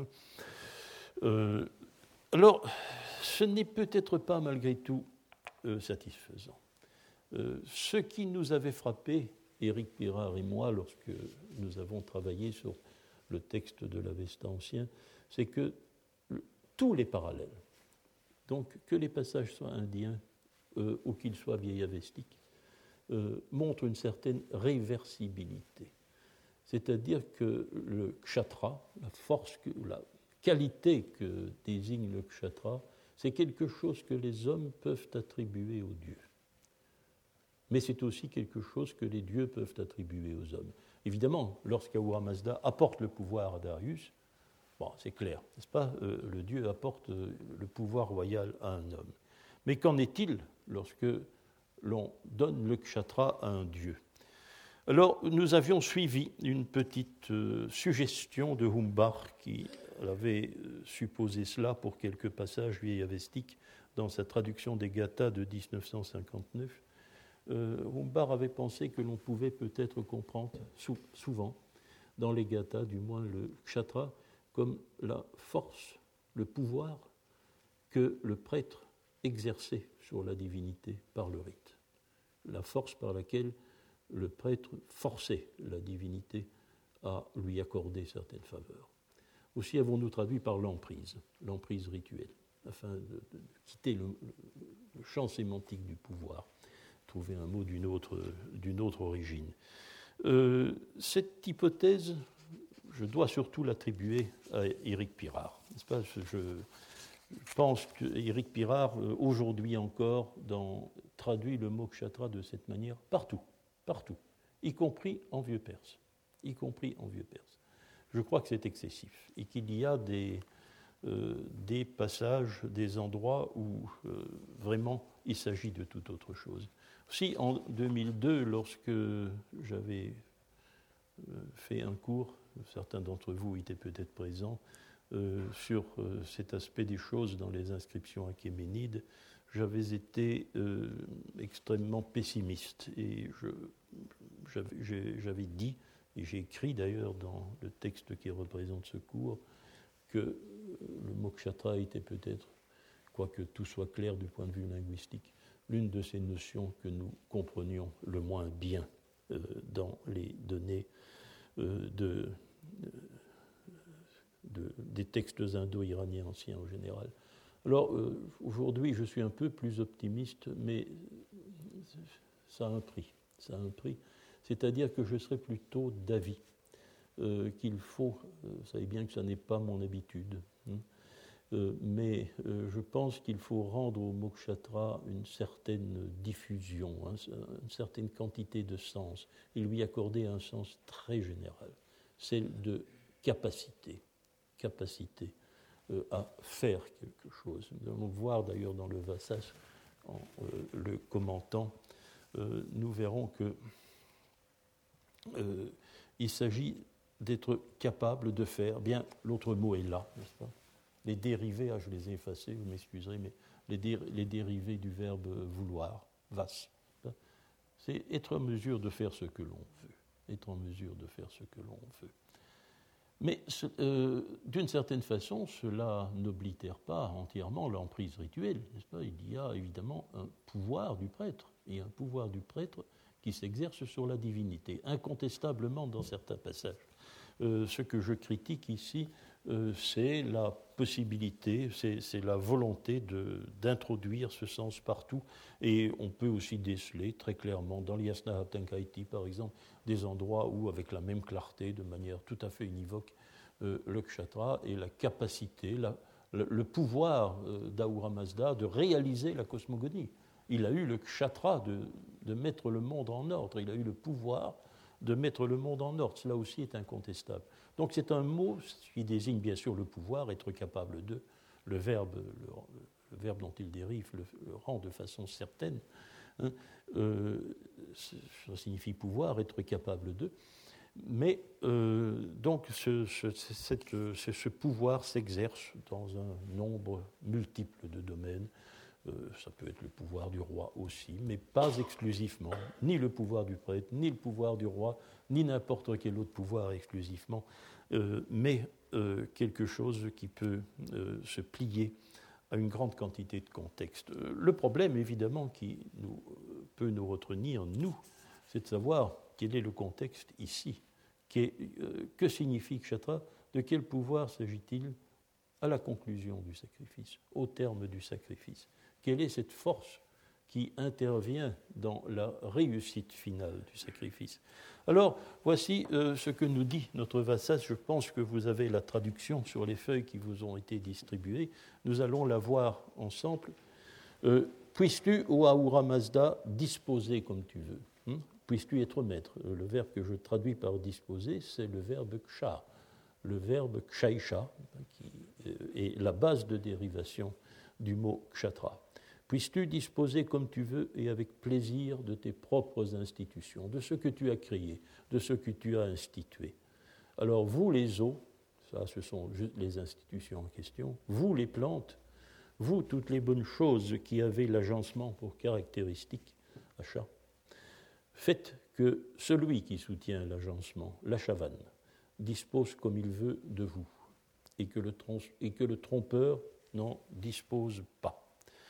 B: Alors, ce n'est peut-être pas malgré tout satisfaisant. Ce qui nous avait frappé, Éric Pirard et moi, lorsque nous avons travaillé sur le texte de l'Avesta ancien, c'est que tous les parallèles, donc que les passages soient indiens ou qu'ils soient vieillavestiques, montrent une certaine réversibilité. C'est-à-dire que le kshatra, la force, la qualité que désigne le kshatra, c'est quelque chose que les hommes peuvent attribuer aux dieux. Mais c'est aussi quelque chose que les dieux peuvent attribuer aux hommes. Évidemment, lorsqu'Ahura Mazda apporte le pouvoir à Darius, bon, c'est clair, n'est-ce pas ? Le dieu apporte le pouvoir royal à un homme. Mais qu'en est-il lorsque l'on donne le kshatra à un dieu ? Alors, nous avions suivi une petite suggestion de Humbar qui avait supposé cela pour quelques passages vieillavestiques dans sa traduction des Gathas de 1959. Humbar avait pensé que l'on pouvait peut-être comprendre souvent, dans les Gathas, du moins le kshatra, comme la force, le pouvoir que le prêtre exerçait sur la divinité par le rite. La force par laquelle le prêtre forçait la divinité à lui accorder certaines faveurs. Aussi avons-nous traduit par l'emprise rituelle, afin de quitter le champ sémantique du pouvoir, trouver un mot d'une autre origine. Cette hypothèse, je dois surtout l'attribuer à Éric Pirard. N'est-ce pas ? Je pense qu'Éric Pirard, aujourd'hui encore, traduit le mot kshatra de cette manière partout, y compris en vieux perse. Je crois que c'est excessif et qu'il y a des des passages, des endroits où vraiment il s'agit de toute autre chose. Aussi, en 2002, lorsque j'avais fait un cours, certains d'entre vous étaient peut-être présents, sur cet aspect des choses dans les inscriptions achéménides, j'avais été extrêmement pessimiste et j'avais dit, et j'ai écrit d'ailleurs dans le texte qui représente ce cours, que le mot kshatra était peut-être, quoique tout soit clair du point de vue linguistique, l'une de ces notions que nous comprenions le moins bien dans les données des textes indo-iraniens anciens en général. Alors, aujourd'hui, je suis un peu plus optimiste, mais ça a un prix. Ça a un prix. C'est-à-dire que je serais plutôt d'avis qu'il faut, vous savez bien que ça n'est pas mon habitude, mais je pense qu'il faut rendre au mot kshatra une certaine diffusion, une certaine quantité de sens, et lui accorder un sens très général, celle de capacité à faire quelque chose. Nous allons voir d'ailleurs dans le Vasas, en le commentant, nous verrons que il s'agit d'être capable de faire, bien l'autre mot est là, n'est-ce pas ? Les dérivés, je les ai effacés, vous m'excuserez, mais les dérivés du verbe vouloir, vas, c'est être en mesure de faire ce que l'on veut, être en mesure de faire ce que l'on veut. Mais d'une certaine façon, cela n'oblitère pas entièrement l'emprise rituelle, n'est-ce pas ? Il y a évidemment un pouvoir du prêtre, et un pouvoir du prêtre qui s'exerce sur la divinité, incontestablement dans certains passages. Ce que je critique ici, c'est la possibilité, c'est la volonté d'introduire ce sens partout. Et on peut aussi déceler très clairement dans l'Yasna Haptankaiti, par exemple, des endroits où, avec la même clarté, de manière tout à fait univoque, le kshatra et la capacité, le pouvoir d'Ahura Mazda de réaliser la cosmogonie. Il a eu le kshatra de mettre le monde en ordre, il a eu le pouvoir de mettre le monde en ordre. Cela aussi est incontestable. Donc c'est un mot qui désigne bien sûr le pouvoir, être capable de, le verbe dont il dérive le rend de façon certaine. Ça signifie pouvoir, être capable de. Mais donc ce pouvoir s'exerce dans un nombre multiple de domaines. Ça peut être le pouvoir du roi aussi, mais pas exclusivement, ni le pouvoir du prêtre, ni le pouvoir du roi, ni n'importe quel autre pouvoir exclusivement, mais quelque chose qui peut se plier à une grande quantité de contextes. Le problème, évidemment, qui peut nous retenir, nous, c'est de savoir quel est le contexte ici. Que signifie kshatra ? De quel pouvoir s'agit-il à la conclusion du sacrifice, au terme du sacrifice ? Quelle est cette force qui intervient dans la réussite finale du sacrifice ? Alors, voici ce que nous dit notre Vasas. Je pense que vous avez la traduction sur les feuilles qui vous ont été distribuées. Nous allons la voir ensemble. Puisses-tu, ô Ahura Mazda, disposer comme tu veux. Puisses-tu être maître. Le verbe que je traduis par disposer, c'est le verbe ksha, le verbe kshaisha, qui est la base de dérivation du mot kshatra. Puisses-tu disposer comme tu veux et avec plaisir de tes propres institutions, de ce que tu as créé, de ce que tu as institué. Alors vous les eaux, ça ce sont les institutions en question, vous les plantes, vous toutes les bonnes choses qui avez l'agencement pour caractéristique, achat, faites que celui qui soutient l'agencement, l'achavan, dispose comme il veut de vous et que le trompeur n'en dispose pas.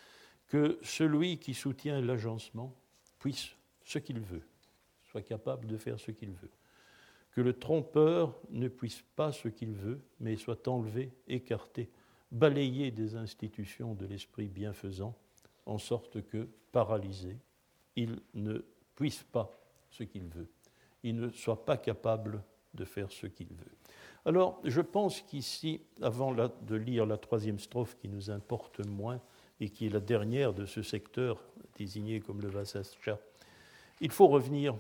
B: Que celui qui soutient l'agencement puisse ce qu'il veut, soit capable de faire ce qu'il veut. Que le trompeur ne puisse pas ce qu'il veut, mais soit enlevé, écarté, balayé des institutions de l'esprit bienfaisant, en sorte que, paralysé, il ne puisse pas ce qu'il veut. Il ne soit pas capable de faire ce qu'il veut. Alors, je pense qu'ici, avant de lire la troisième strophe qui nous importe moins, et qui est la dernière de ce secteur désigné comme le Vasascha, il faut revenir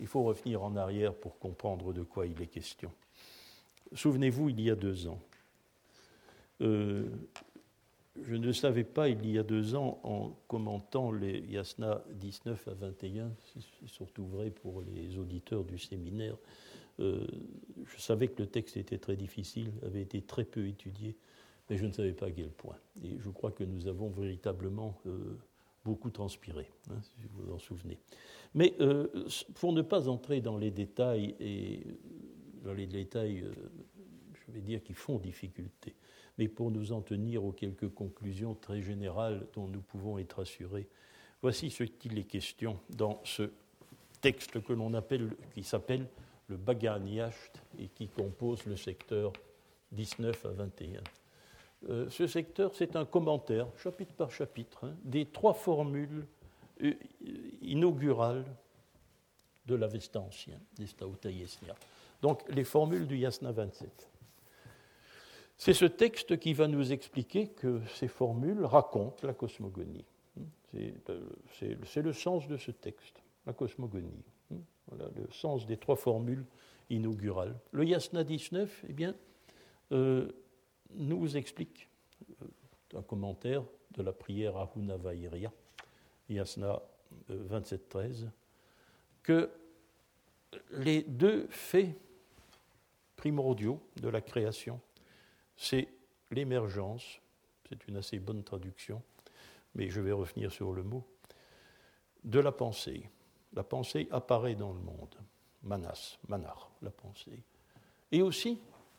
B: en arrière pour comprendre de quoi il est question. Souvenez-vous, il y a 2 ans, Je ne savais pas, il y a 2 ans, en commentant les Yasna 19 à 21, c'est surtout vrai pour les auditeurs du séminaire, je savais que le texte était très difficile, avait été très peu étudié, mais je ne savais pas à quel point. Et je crois que nous avons véritablement beaucoup transpiré, hein, si vous vous en souvenez. Mais pour ne pas entrer dans les détails, je vais dire, qui font difficulté, mais pour nous en tenir aux quelques conclusions très générales dont nous pouvons être assurés, voici ce qu'il est question dans ce texte que l'on appelle, qui s'appelle le Bagan Yasht et qui compose le secteur 19 à 21. Ce secteur, c'est un commentaire, chapitre par chapitre, hein, des 3 formules inaugurales de l'Avesta ancien, des Stauta Yesnia. Donc, les formules du Yasna 27. C'est ce texte qui va nous expliquer que ces formules racontent la cosmogonie. C'est le sens de ce texte, la cosmogonie. Voilà le sens des 3 formules inaugurales. Le Yasna 19, eh bien, nous explique un commentaire de la prière Ahunavairia, Yasna 27-13, que les 2 faits primordiaux de la création, c'est l'émergence, c'est une assez bonne traduction, mais je vais revenir sur le mot, de la pensée. La pensée apparaît dans le monde, manar, la pensée. Et aussi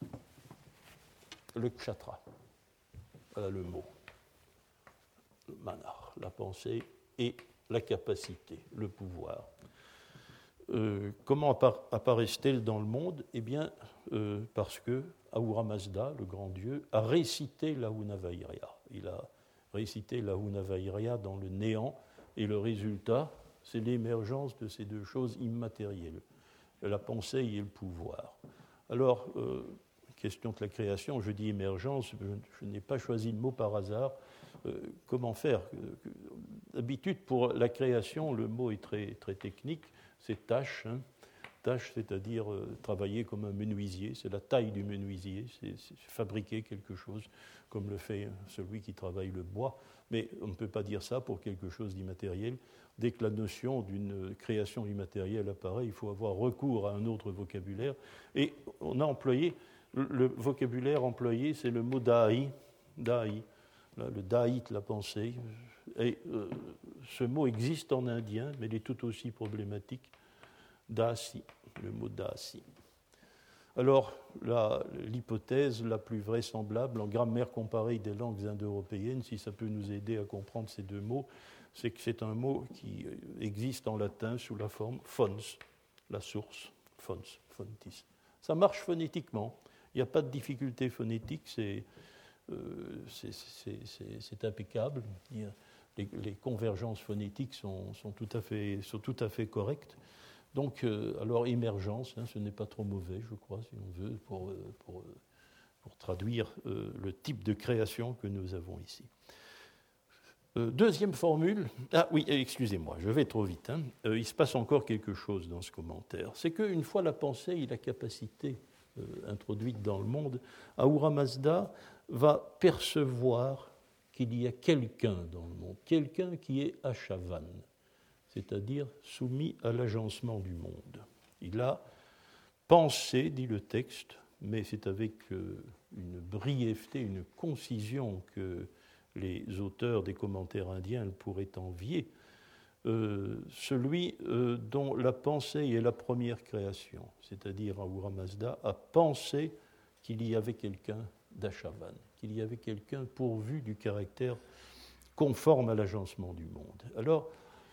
B: le kshatra, voilà le mot, le manar, la pensée et la capacité, le pouvoir. Comment apparaissent-elles dans le monde ? Eh bien, parce que Ahura Mazda, le grand Dieu, a récité l'Ahunavairia. Il a récité l'Ahunavairia dans le néant, et le résultat, c'est l'émergence de ces 2 choses immatérielles, la pensée et le pouvoir. Alors, question de la création, je dis émergence, je n'ai pas choisi le mot par hasard. Comment faire ? D'habitude, pour la création, le mot est très, très technique, c'est tâche, hein. Tâche, c'est-à-dire travailler comme un menuisier, c'est la taille du menuisier, c'est fabriquer quelque chose comme le fait celui qui travaille le bois, mais on ne peut pas dire ça pour quelque chose d'immatériel. Dès que la notion d'une création immatérielle apparaît, il faut avoir recours à un autre vocabulaire, et on a employé, le vocabulaire employé, c'est le mot dahi, le daït, la pensée, et ce mot existe en indien, mais il est tout aussi problématique. Dasi, le mot dasi. Alors, l'hypothèse la plus vraisemblable en grammaire comparée des langues indo-européennes, si ça peut nous aider à comprendre ces 2 mots, c'est que c'est un mot qui existe en latin sous la forme fons, la source, fons, fontis. Ça marche phonétiquement, il n'y a pas de difficulté phonétique, c'est impeccable. Les convergences phonétiques sont tout à fait correctes. Donc, alors émergence, hein, ce n'est pas trop mauvais, je crois, si on veut, pour traduire le type de création que nous avons ici. Deuxième formule, oui, excusez-moi, je vais trop vite, hein. Il se passe encore quelque chose dans ce commentaire. C'est qu'une fois la pensée et la capacité introduite dans le monde, Ahura Mazda va percevoir qu'il y a quelqu'un dans le monde, quelqu'un qui est Ashavan, c'est-à-dire soumis à l'agencement du monde. Il a pensé, dit le texte, mais c'est avec une brièveté, une concision que les auteurs des commentaires indiens pourraient envier, celui dont la pensée est la première création, c'est-à-dire Ahura Mazda, a pensé qu'il y avait quelqu'un d'Ashavan, qu'il y avait quelqu'un pourvu du caractère conforme à l'agencement du monde. Alors,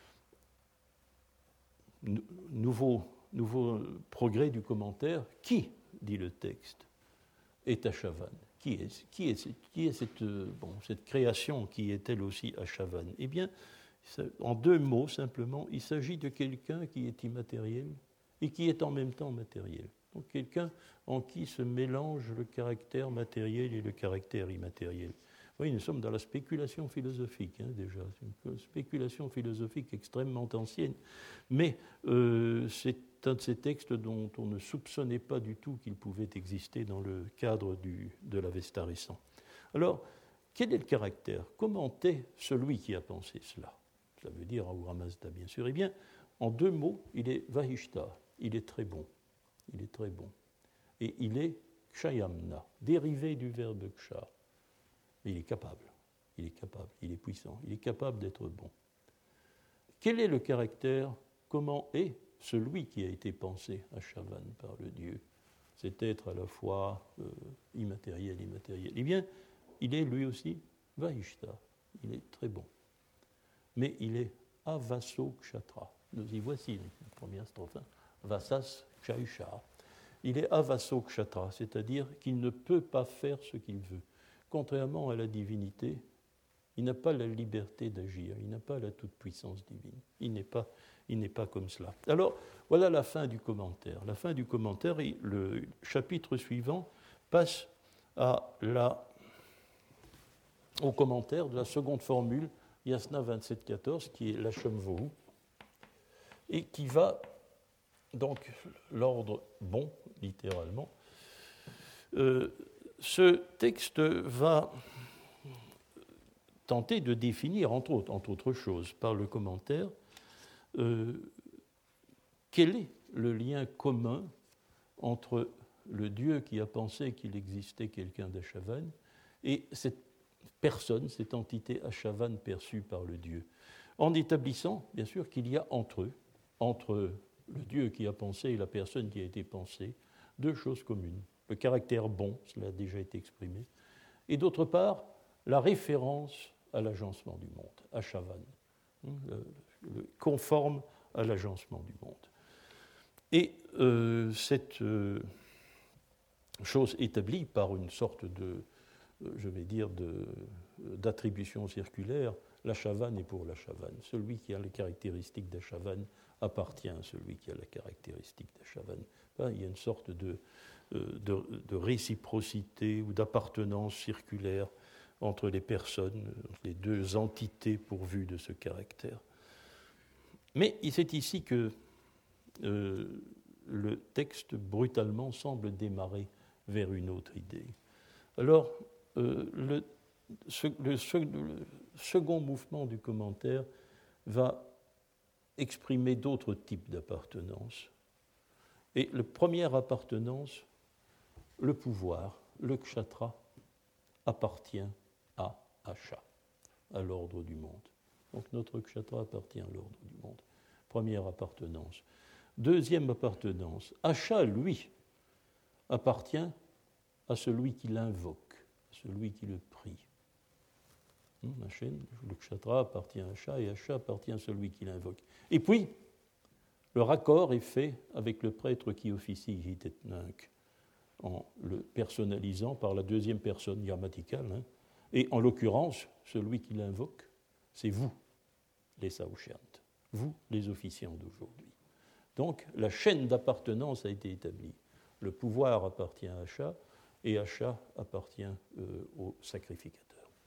B: nouveau progrès du commentaire, qui, dit le texte, est Ashavan ? Qui est cette création qui est elle aussi Ashavan ? Eh bien, en 2 mots simplement, il s'agit de quelqu'un qui est immatériel et qui est en même temps matériel. Donc quelqu'un en qui se mélange le caractère matériel et le caractère immatériel. Oui, nous sommes dans la spéculation philosophique, hein, déjà. C'est une spéculation philosophique extrêmement ancienne. Mais c'est un de ces textes dont on ne soupçonnait pas du tout qu'il pouvait exister dans le cadre de l'Avesta récent. Alors, quel est le caractère? Comment est celui qui a pensé cela? Ça veut dire Ahura Mazda, bien sûr. Eh bien, en 2 mots, il est Vahishta, il est très bon. Il est très bon. Et il est Kshayamna, dérivé du verbe Ksha. Mais il est capable, il est puissant, il est capable d'être bon. Quel est le caractère? Comment est celui qui a été pensé à Shavan par le Dieu? Cet être à la fois immatériel. Eh bien, il est lui aussi Vahishta, il est très bon. Mais il est Avaso Kshatra. Nous y voici, la première strophe. Vasas Kshaisha. Il est Avaso Kshatra, c'est-à-dire qu'il ne peut pas faire ce qu'il veut. Contrairement à la divinité, il n'a pas la liberté d'agir, il n'a pas la toute-puissance divine. Il n'est pas comme cela. Alors, voilà la fin du commentaire. La fin du commentaire, et le chapitre suivant passe au commentaire de la seconde formule, Yasna 27.14, qui est l'Hashem Vohu, et qui va, donc, l'ordre bon, littéralement. Ce texte va tenter de définir, entre autres choses, par le commentaire, quel est le lien commun entre le Dieu qui a pensé qu'il existait quelqu'un d'Ashavan et cette personne, cette entité Ashavan perçue par le Dieu, en établissant, bien sûr, qu'il y a entre eux, entre le Dieu qui a pensé et la personne qui a été pensée, 2 choses communes. Le caractère bon, cela a déjà été exprimé, et d'autre part, la référence à l'agencement du monde, à Shavan, conforme à l'agencement du monde. Et cette chose établie par une sorte de, je vais dire, d'attribution circulaire, l'Ashavan est pour l'Ashavan. Celui qui a les caractéristiques d'Ashavan appartient à celui qui a la caractéristique d'Ashavan. Il y a une sorte de réciprocité ou d'appartenance circulaire entre les personnes, les 2 entités pourvues de ce caractère. Mais c'est ici que le texte brutalement semble démarrer vers une autre idée. Alors, le second mouvement du commentaire va exprimer d'autres types d'appartenance. Et la première appartenance, le pouvoir, le kshatra, appartient à Asha, à l'ordre du monde. Donc notre kshatra appartient à l'ordre du monde. Première appartenance. Deuxième appartenance, Asha, lui, appartient à celui qui l'invoque, à celui qui le prie. Le kshatra appartient à Asha et Asha appartient à celui qui l'invoque. Et puis, le raccord est fait avec le prêtre qui officie Hitetnunk, en le personnalisant par la deuxième personne grammaticale. Et en l'occurrence, celui qui l'invoque, c'est vous, les Saouchiantes, vous, les officiants d'aujourd'hui. Donc, la chaîne d'appartenance a été établie. Le pouvoir appartient à Asha et Asha appartient au sacrificateur.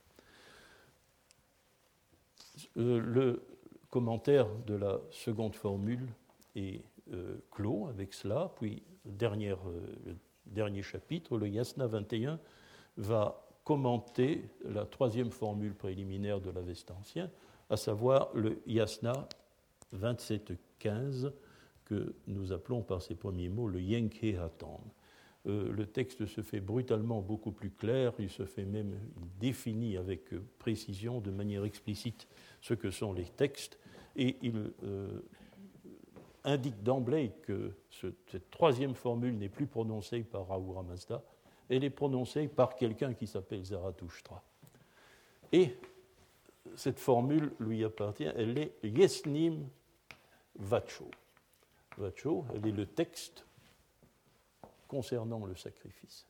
B: Le commentaire de la seconde formule est clos avec cela, puis le dernier chapitre, le Yasna 21, va commenter la troisième formule préliminaire de l'Avesta ancien, à savoir le Yasna 27.15, que nous appelons par ses premiers mots le Yenke Hatam. Le texte se fait brutalement beaucoup plus clair, il définit avec précision, de manière explicite, ce que sont les textes, et il indique d'emblée que cette troisième formule n'est plus prononcée par Ahura Mazda, elle est prononcée par quelqu'un qui s'appelle Zarathoustra. Et cette formule lui appartient, elle est Yesnim Vacho. Vacho, elle est le texte concernant le sacrifice.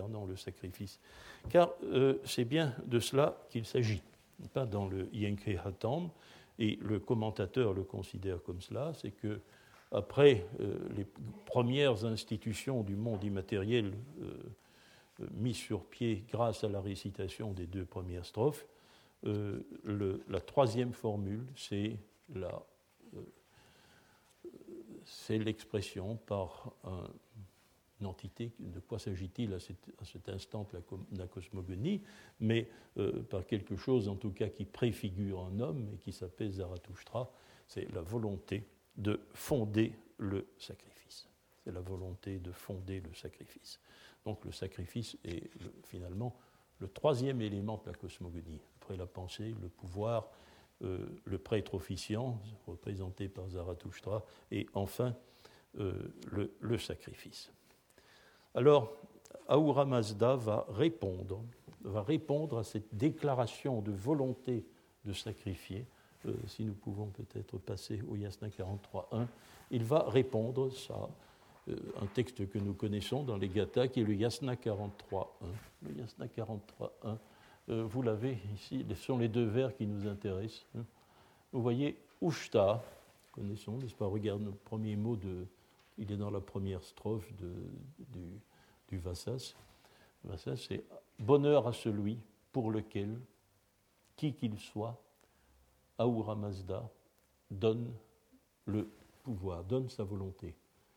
B: Car c'est bien de cela qu'il s'agit, pas dans le Yenke Hatam, et le commentateur le considère comme cela, c'est que après les premières institutions du monde immatériel mises sur pied grâce à la récitation des 2 premières strophes, la troisième formule, c'est l'expression par un une entité, de quoi s'agit-il à cet instant de la cosmogonie, mais par quelque chose en tout cas qui préfigure un homme et qui s'appelle Zarathustra, c'est la volonté de fonder le sacrifice. C'est la volonté de fonder le sacrifice. Donc le sacrifice est finalement le troisième élément de la cosmogonie, après la pensée, le pouvoir, le prêtre officiant, représenté par Zarathustra, et enfin le sacrifice. Alors, Ahura Mazda va répondre à cette déclaration de volonté de sacrifier. Si nous pouvons peut-être passer au Yasna 43.1, il va répondre ça, un texte que nous connaissons dans les Gathas, qui est le Yasna 43.1. Le Yasna 43.1, vous l'avez ici, ce sont les deux vers qui nous intéressent. Vous voyez, Ushta, connaissons, n'est-ce pas? Regarde le premier mot, il est dans la première strophe du Vassas. Vassas, c'est bonheur à celui pour lequel, qui qu'il soit, Ahura Mazda donne le pouvoir, donne sa volonté.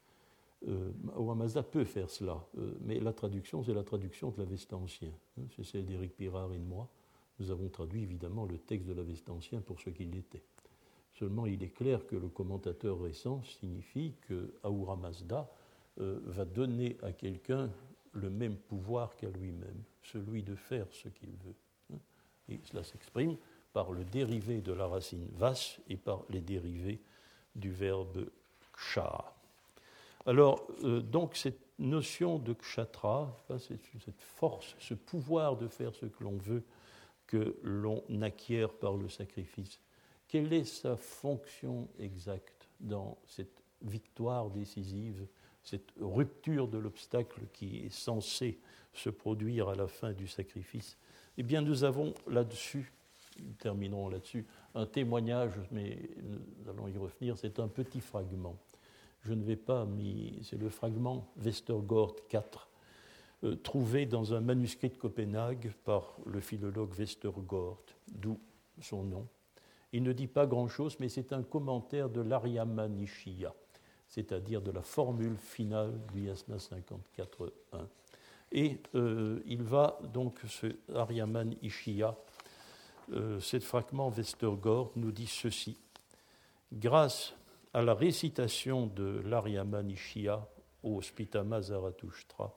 B: Ahura Mazda peut faire cela, mais la traduction, c'est la traduction de l'Avestancien. C'est celle d'Éric Pirard et de moi. Nous avons traduit évidemment le texte de l'Avestancien pour ce qu'il était. Seulement, il est clair que le commentateur récent signifie que Ahura Mazda va donner à quelqu'un le même pouvoir qu'à lui-même, celui de faire ce qu'il veut. Et cela s'exprime par le dérivé de la racine vas et par les dérivés du verbe ksha. Alors, donc, cette notion de kshatra, cette force, ce pouvoir de faire ce que l'on veut, que l'on acquiert par le sacrifice, quelle est sa fonction exacte dans cette victoire décisive, cette rupture de l'obstacle qui est censée se produire à la fin du sacrifice? Eh bien, nous avons là-dessus, nous terminerons là-dessus, un témoignage, mais nous allons y revenir, c'est un petit fragment. Je ne vais pas, c'est le fragment Westergaard 4, trouvé dans un manuscrit de Copenhague par le philologue Westergaard, d'où son nom. Il ne dit pas grand-chose, mais c'est un commentaire de l'Aryama Nishya, c'est-à-dire de la formule finale du Yasna 54.1. Et il va donc, ce Aryaman Ishia, ce fragment Westergaard nous dit ceci. Grâce à la récitation de l'Aryaman Ishia au Spitama Zarathustra,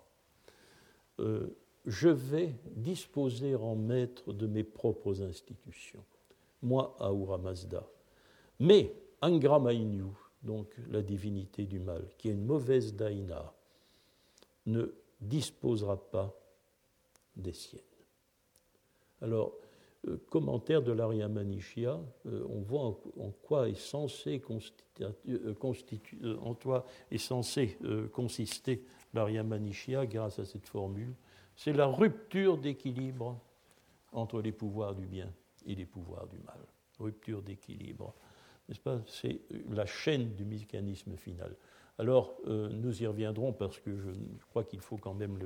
B: je vais disposer en maître de mes propres institutions, moi, Ahura Mazda. Mais Angra Mainyu, donc la divinité du mal, qui est une mauvaise daïna, ne disposera pas des siennes. Alors, commentaire de l'Aryama Nishya, on voit en quoi est censé consister l'Aryama Nishya grâce à cette formule. C'est la rupture d'équilibre entre les pouvoirs du bien et les pouvoirs du mal. Rupture d'équilibre. N'est-ce pas? C'est la chaîne du mécanisme final. Alors, nous y reviendrons parce que je crois qu'il faut quand même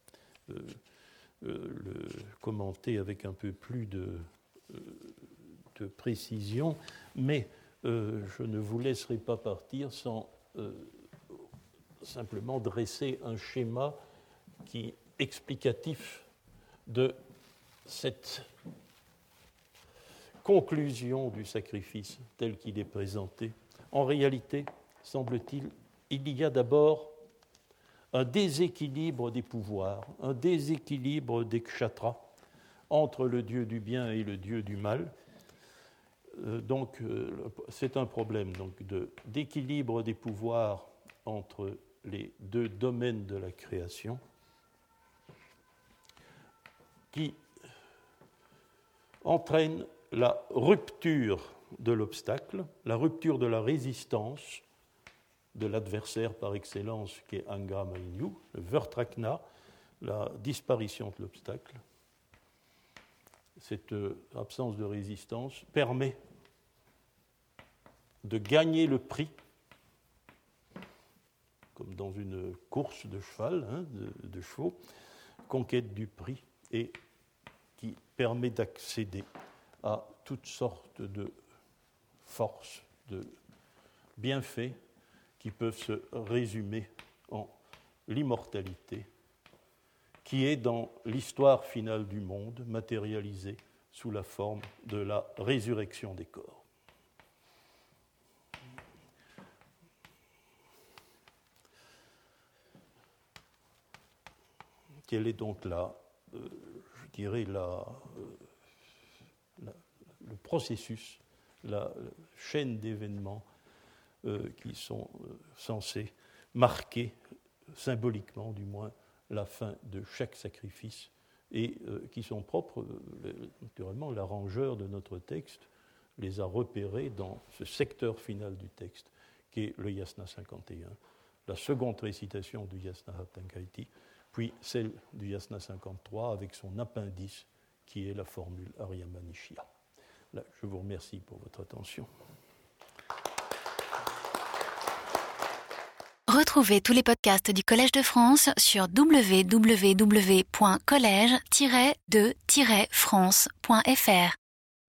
B: le commenter avec un peu plus de précision, mais je ne vous laisserai pas partir sans simplement dresser un schéma qui est explicatif de cette conclusion du sacrifice tel qu'il est présenté. En réalité, semble-t-il, il y a d'abord un déséquilibre des pouvoirs, un déséquilibre des kshatras entre le dieu du bien et le dieu du mal. Donc, c'est un problème d'équilibre des pouvoirs entre les deux domaines de la création qui entraîne la rupture de l'obstacle, la rupture de la résistance de l'adversaire par excellence qui est Angra Mainyu, le Vertrakna, la disparition de l'obstacle. Cette absence de résistance permet de gagner le prix, comme dans une course de cheval, de chevaux, conquête du prix, et qui permet d'accéder à toutes sortes de forces, de bienfaits qui peuvent se résumer en l'immortalité, qui est dans l'histoire finale du monde, matérialisée sous la forme de la résurrection des corps. Quelle est donc je dirais, le processus, la chaîne d'événements qui sont censés marquer, symboliquement du moins, la fin de chaque sacrifice et qui sont propres, naturellement, l'arrangeur de notre texte les a repérés dans ce secteur final du texte, qui est le Yasna 51, la seconde récitation du Yasna Haptankaiti, puis celle du Yasna 53 avec son appendice, qui est la formule Aryamanishya. Là, je vous remercie pour votre attention.
A: Retrouvez tous les podcasts du Collège de France sur www.collège-de-france.fr.